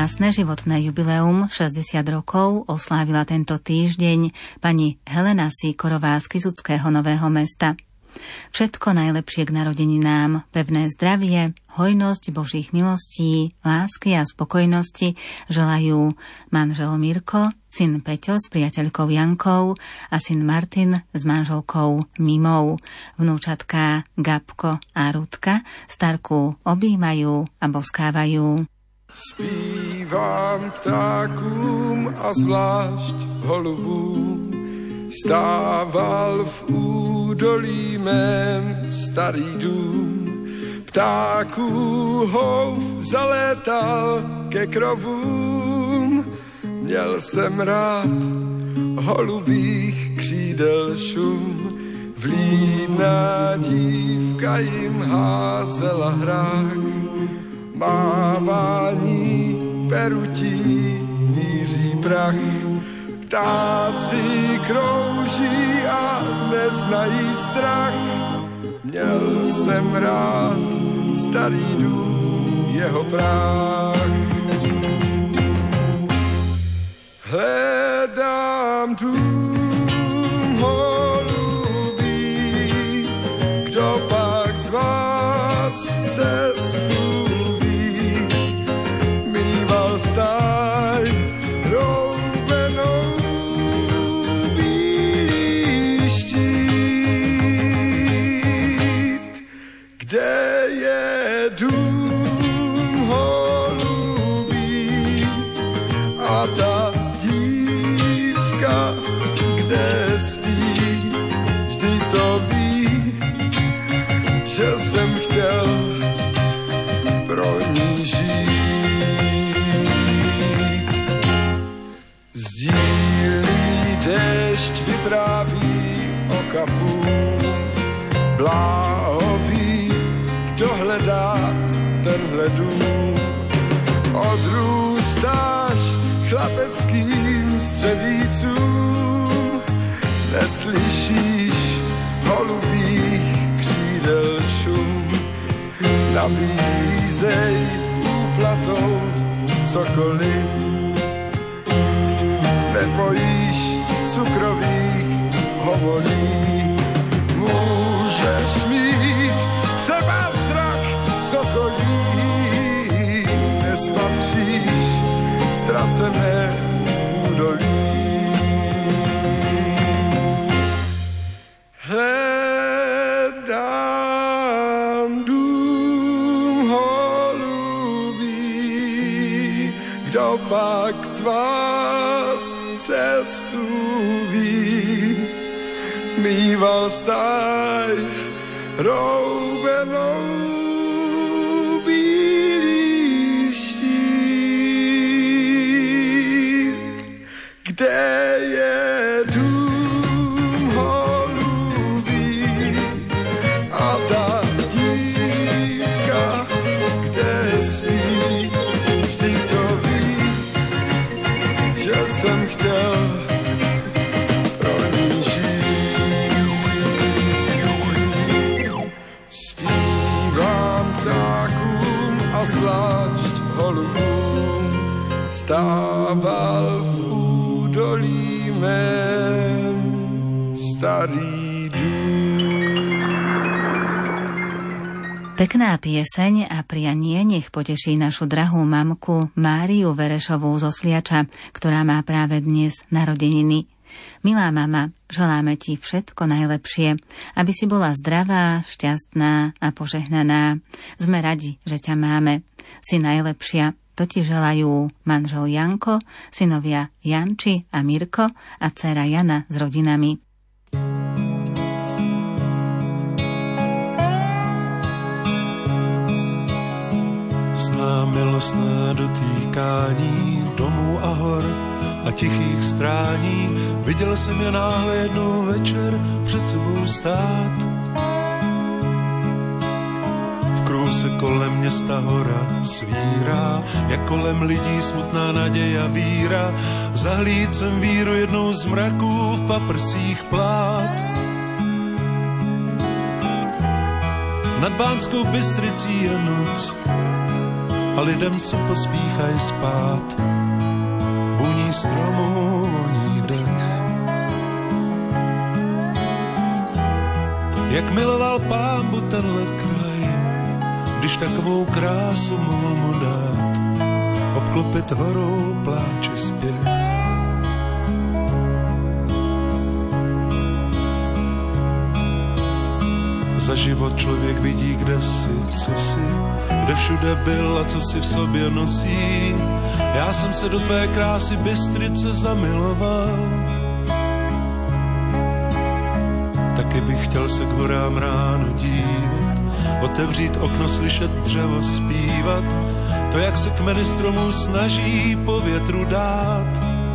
Krásne životné jubileum šesťdesiat rokov oslávila tento týždeň pani Helena Síkorová z Kysuckého Nového Mesta. Všetko najlepšie k narodeninám, pevné zdravie, hojnosť Božích milostí, lásky a spokojnosti želajú manžel Mirko, syn Peťo s priateľkou Jankou a syn Martin s manželkou Mimou. Vnúčatká Gabko a Rudka starku objímajú a boskávajú. Zpívám ptákům a zvlášť holubům, stával v údolí mém starý dům. Ptáků houf zalétal ke krovům, měl jsem rád holubých křídel šum. Vlídná dívka jim házela hrách, mávání perutí míří prach. Ptáci krouží a neznají strach. Měl jsem rád starý dům, jeho práh. Hledám dům holubý, kdo pak z vás cestu ví. Mýval stáj roubenou bílý štít, kde je dům holubý a ta dívka, kde spí. Vždy to ví, že jsem chtěl pro ní žít. Sdílí déšť vypráví o kapům, bláhový, kdo hledá tenhle dům. Odrůstáš chlapeckým střevícům, neslyšíš holubých křídel šum. Nabízej úplatou sokoly, nebojíš cukrových homolí. Můžeš mít třeba zrak sokolí, nespatříš ztracené údolí. Hledám dům holubý, kdo pak z vás cestu ví. Mýval stáj roubenou bílý štít, kde je dům holubý a ta dívka, kde spí. Vždy to ví, že jsem chtěl pro ní žít. Zpívám ptákům a zvlášť holubům, stával v údolí mém starý dům. Pekná pieseň a prianie nech poteší našu drahú mamku Máriu Verešovú zo Sliača, ktorá má práve dnes narodeniny. Milá mama, želáme ti všetko najlepšie, aby si bola zdravá, šťastná a požehnaná. Sme radi, že ťa máme. Si najlepšia, to ti želajú manžel Janko, synovia Janči a Mirko a dcéra Jana s rodinami. Znám milostné dotýkání domů a hor a tichých strání. Viděl jsem je náhle jednou večer před sebou stát. V krůse kolem města hora svírá, jak kolem lidí smutná naděj a víra. Zahlíd jsem víru jednou z mraků v paprsích plát. Nad Bánskou Bystricí je noc, a lidem, co pospíchají spát, vůní stromů voní dech. Jak miloval Pánbu tenhle kraj, když takovou krásu mohl mu dát, obklopit horou pláče zpěv. Za život člověk vidí, kde si, co si, kde všude byl a co si v sobě nosí. Já jsem se do tvé krásy Bystrice zamiloval. Taky bych chtěl se k horám ráno dívat, otevřít okno, slyšet dřevo zpívat, to, jak se kmeny stromů snaží po větru dát.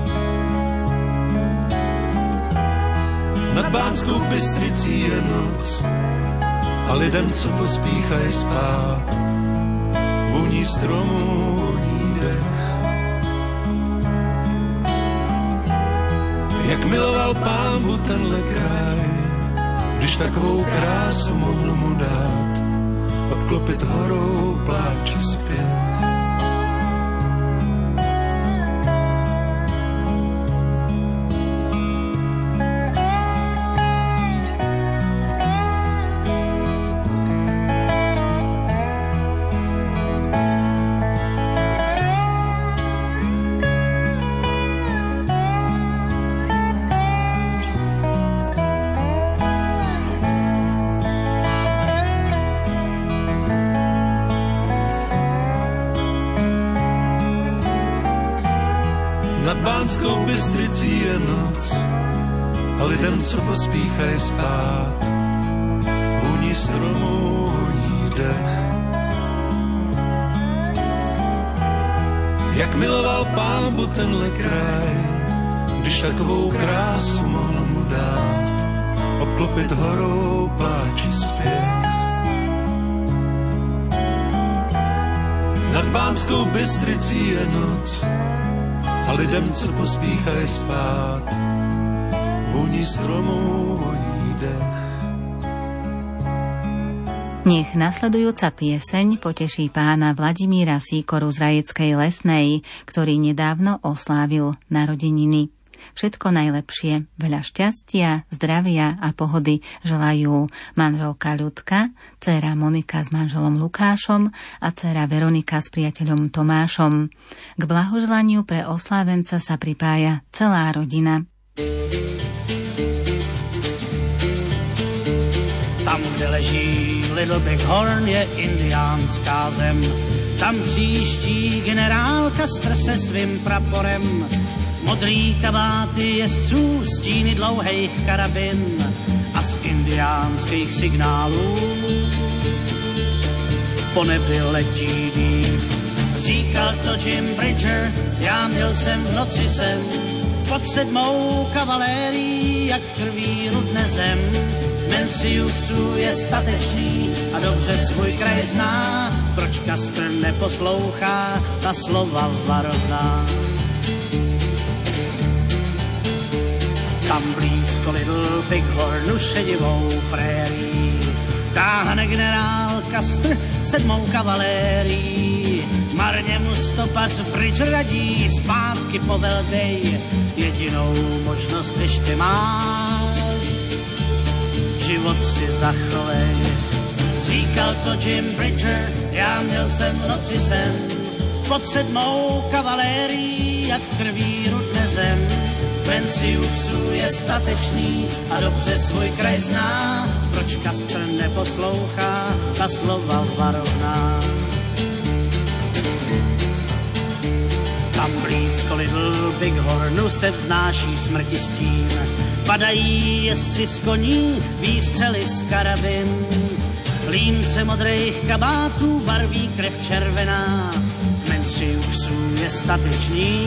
Nad Bánskou Bystricí je noc a lidem, co pospíchají spát, voní stromů, voní dech. Jak miloval Pánbu tenhle kraj, když takovou krásu mohl mu dát, obklopit horou pláči zpěv. Bánskou Bystricí je noc a lidem, co pospíchají spát, vůní stromů, voní dech. Jak miloval Pánbu tenhle kraj, když takovou krásu mohl mu dát, obklopit horou pláči zpěv. Nad Bánskou Bystricí je noc a lidem, co pospíchají spát, vůní stromů, voní dech. Nech nasledujúca pieseň poteší pána Vladimíra Sýkoru z Rajeckej Lesnej, ktorý nedávno oslávil narodeniny. Všetko najlepšie, veľa šťastia, zdravia a pohody želajú manželka Ľudka, dcéra Monika s manželom Lukášom a dcéra Veronika s priateľom Tomášom. K blahoželaniu pre oslávenca sa pripája celá rodina. Tam, kde leží Little Big Horn, je indiánská zem. Tam příští generál Custer se svým praporem. Modrý kabáty jezdců, stíny dlouhejch karabin a z indiánských signálů po nebi letí dým. Říkal to Jim Bridger, já měl jsem v noci sen pod sedmou kavalérií, jak krví rudne zem. Mensiuxů je statečný a dobře svůj kraj zná, proč Custer neposlouchá ta slova varovná. Tam blízko Little Big Hornu šedivou prérii táhne generál Custer sedmou kavalérií. Marně mu stopař Bridger radí, zpátky poveldej, jedinou možnost ještě máš, život si zachovej. Říkal to Jim Bridger, já měl jsem v noci sen pod sedmou kavalérií, jak krví rudne zem. Mensiuxů je statečný a dobře svůj kraj zná, proč Custer neposlouchá ta slova varovná. Tam blízko Little Big Hornu se vznáší smrti stín, padají jezdci z koní, výstřely z karabin. Límce modrých kabátů barví krev červená, Mensiuxů je statečný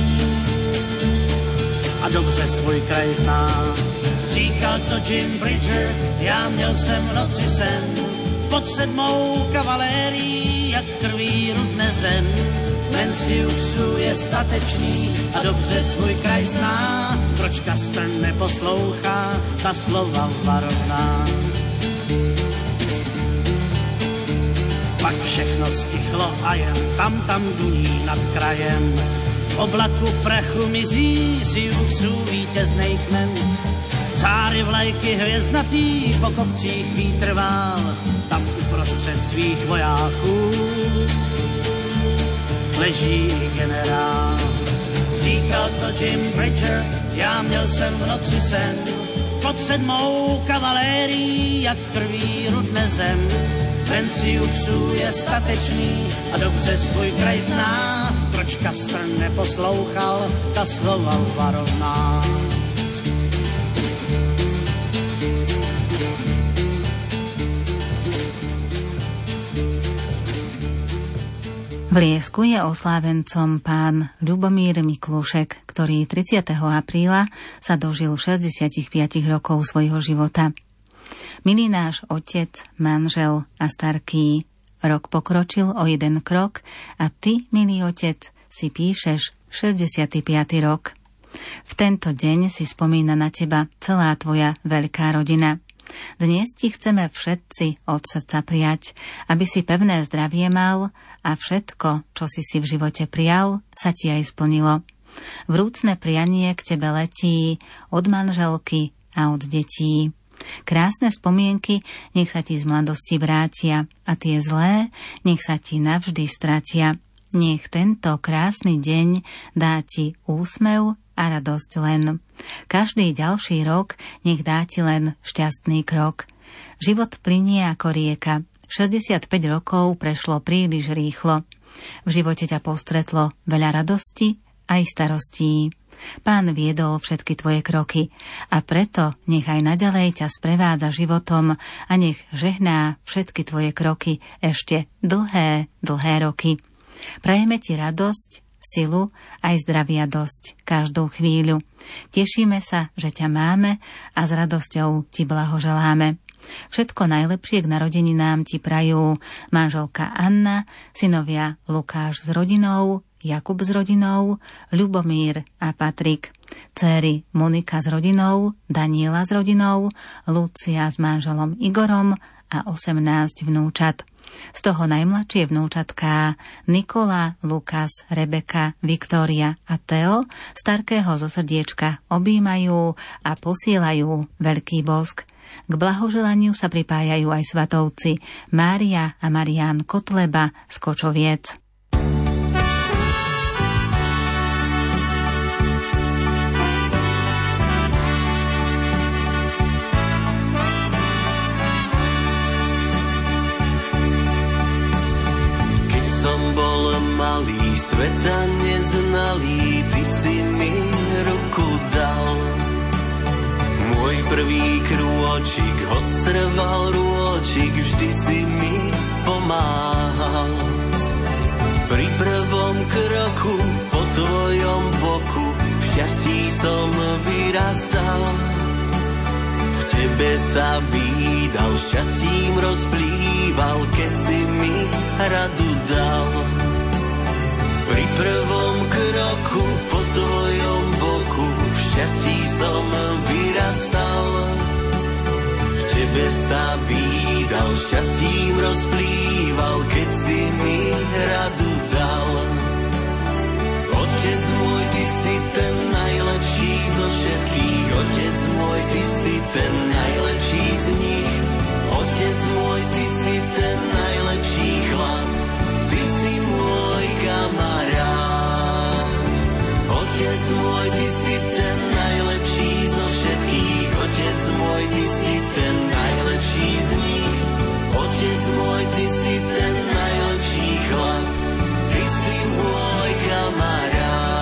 a dobře svůj kraj zná. Říkal to Jim Bridger, já měl jsem v noci sen pod sedmou kavalérií, jak krví rudne zem. Mensiuxů je statečný a dobře svůj kraj zná, proč Custer neposlouchá ta slova varovná. Pak všechno stichlo a jen tam tam duní nad krajem. V oblaku prachu mizí si vůdců vítěznej kmen. Cáry vlajky hvězdnatý po kopcích vítr vál. Tam uprostřed svých vojáků leží generál. Říkal to Jim Bridger, já měl jsem v noci sen. Pod sedmou kavalérií, jak krví rudne zem. Ten si uců je statečný a dobře svůj kraj zná. Proč Kastr neposlouchal ta slova varovná? V Liesku je oslávencom pán Ľubomír Miklúšek, ktorý tridsiateho apríla sa dožil šesťdesiatpäť rokov svojho života. Milý náš otec, manžel a starký, rok pokročil o jeden krok a ty, milý otec, si píšeš šesťdesiaty piaty rok. V tento deň si spomína na teba celá tvoja veľká rodina. Dnes ti chceme všetci od srdca prijať, aby si pevné zdravie mal a všetko, čo si si v živote prijal, sa ti aj splnilo. Vrúcne prianie k tebe letí od manželky a od detí. Krásne spomienky nech sa ti z mladosti vrátia a tie zlé nech sa ti navždy stratia. Nech tento krásny deň dá ti úsmev a radosť len. Každý ďalší rok nech dá ti len šťastný krok. Život plynie ako rieka. šesťdesiatpäť rokov prešlo príliš rýchlo. V živote ťa postretlo veľa radosti aj starostí. Pán viedol všetky tvoje kroky a preto nech aj naďalej ťa sprevádza životom a nech žehná všetky tvoje kroky ešte dlhé, dlhé roky. Prajeme ti radosť, silu aj zdravia dosť každú chvíľu. Tešíme sa, že ťa máme a s radosťou ti blahoželáme. Všetko najlepšie k narodeninám ti prajú manželka Anna, synovia Lukáš s rodinou, Jakub s rodinou, Ľubomír a Patrik, dcéry Monika s rodinou, Daniela s rodinou, Lucia s manželom Igorom a osemnásť vnúčat. Z toho najmladšie vnúčatká Nikola, Lukas, Rebeka, Viktória a Teo starkého zo srdiečka objímajú a posílajú veľký bosk. K blahoželaniu sa pripájajú aj svatovci Mária a Marián Kotleba z Kočoviec. Malý, sveta neznalý, ty si mi ruku dal. Môj prvý krôčik odstrval rôčik, vždy si mi pomáhal. Pri prvom kroku po tvojom boku v šťastí som vyrastal. V tebe sa vídal, šťastím rozplýval, keď si mi radu dal. Pri prvom kroku po tvojom boku v šťastí som vyrastal. V tebe sa vídal, šťastím rozplýval, keď si mi radu dal. Otec môj, ty si ten najlepší zo všetkých. Otec môj, ty si ten najlepší z nich. Otec môj, ty si ten najlepší chlap. Ty si môj kamarát. Otec môj, ty si ten najlepší zo všetkých. Otec môj, ty si ten najlepší z nich. Otec môj, ty si ten najlepší chlap. Ty si môj kamarát.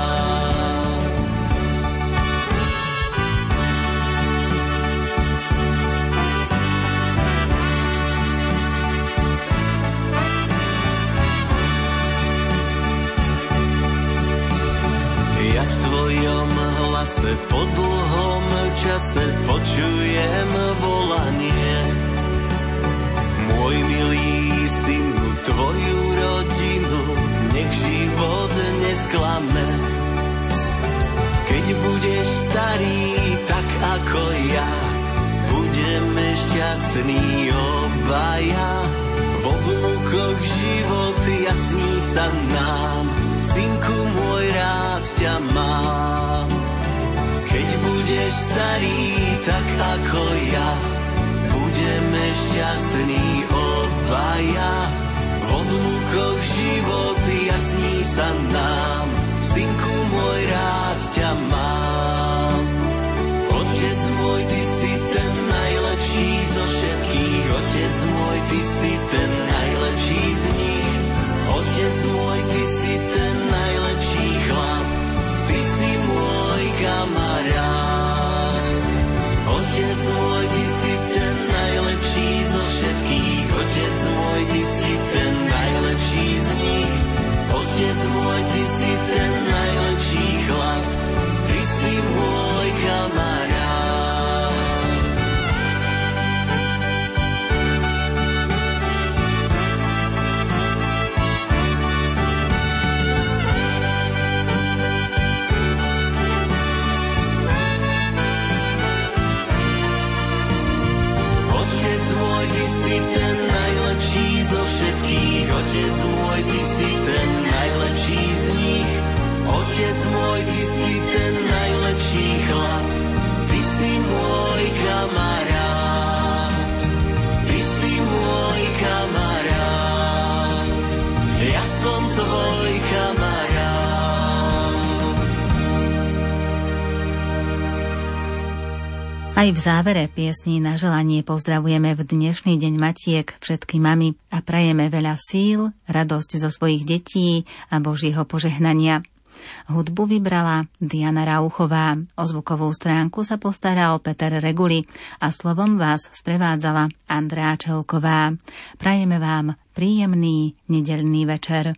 Ja v tvojom hlase po dlhom čase počujem volanie. Môj milý synu, tvoju rodinu nech život nesklame. Keď budeš starý, tak ako ja, budeme šťastní obaja. Vo vnúkoch sa nám, synku môj, rád ťa mám. Keď budeš starý, tak ako ja, budeme šťastní obaja. Vo vnúkoch život jasní sa nám, synku môj, rád ťa mám. Otec môj, ty si ten najlepší zo všetkých, otec môj, ty si ten najlepší z nich. Otec môj, ty si ten najlepší chlap, ty si môj kamarát. Otec môj, ty si ten najlepší zo všetkých, otec môj, ty si ten najlepší z nich. Otec môj, ty si ten najlepší chlap, ty si môj kamarát. Otec môj, ty si ten najlepší zo všetkých, otec môj, ty si ten najlepší z nich. Otec môj, ty si ten najlepší chlap, ty si môj kamarát. Ty si môj kamarát, ja som tvoj kamarát. Aj v závere piesní na želanie pozdravujeme v dnešný deň matiek všetky mami a prajeme veľa síl, radosť zo svojich detí a Božieho požehnania. Hudbu vybrala Diana Rauchová, o zvukovú stránku sa postaral Peter Reguli a slovom vás sprevádzala Andrea Čelková. Prajeme vám príjemný nedeľný večer.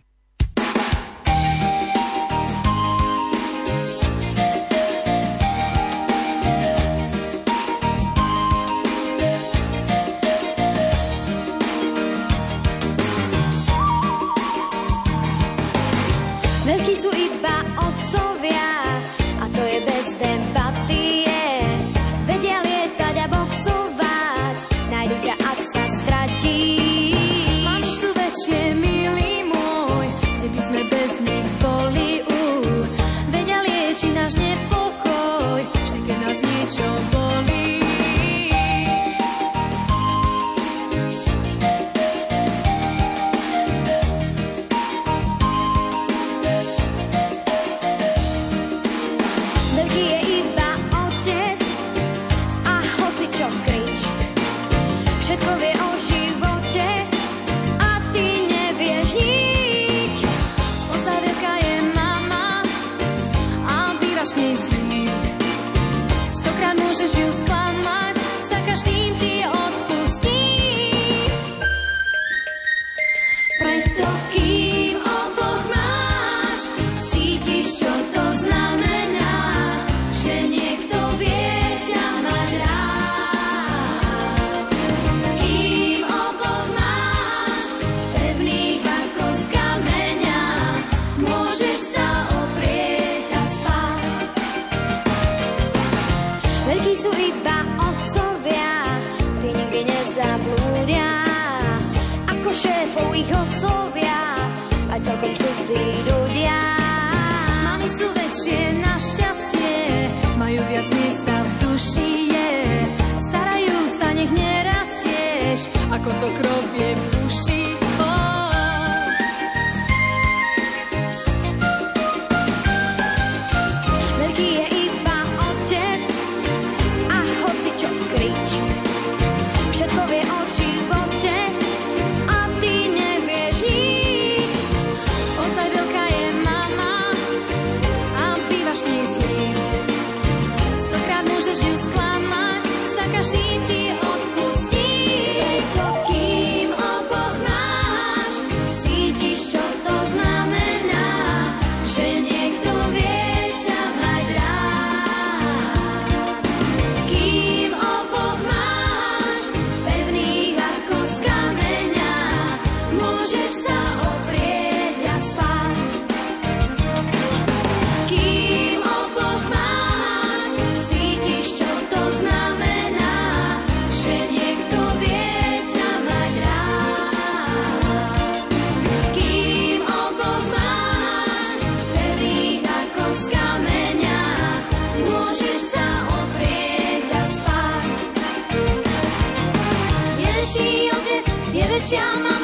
Veľkí sú iba otcovia, a to je bez empatie. Vedia lietať a boxovať, nájdu ťa, ak sa stratíš. Mami sú väčšie, milý môj, kde by sme bez nich boli. Uh. Vedia liečiť náš nepokoj, vždy, keď nás niečo bolí. Všetko vie o živote a ty nevieš nič. Ozaj veľká je mama a bývaš k nej s ním. Stokrát môžeš ju sklamať, za každým ti odpustí. Preto kým oboch máš, cítiš, čo to znamená, že niekto vie ťa mať rád. Sú iba otcovia, tí nikdy nezablúdia, ako šéfov ich osovia, aj celkom cudzí ľudia. Mami sú väčšie na šťastie, majú viac miesta v duši, je. Starajú sa, nech nerastieš, ako to krovie v duši. Veľký je iba otec, všetko vie o živote a ty nevieš nič. Ozaj veľká je mama a bývaš k nej s ním. Stokrát môžeš ju sklamať, za každým ti odpustí. Kým obo očia má.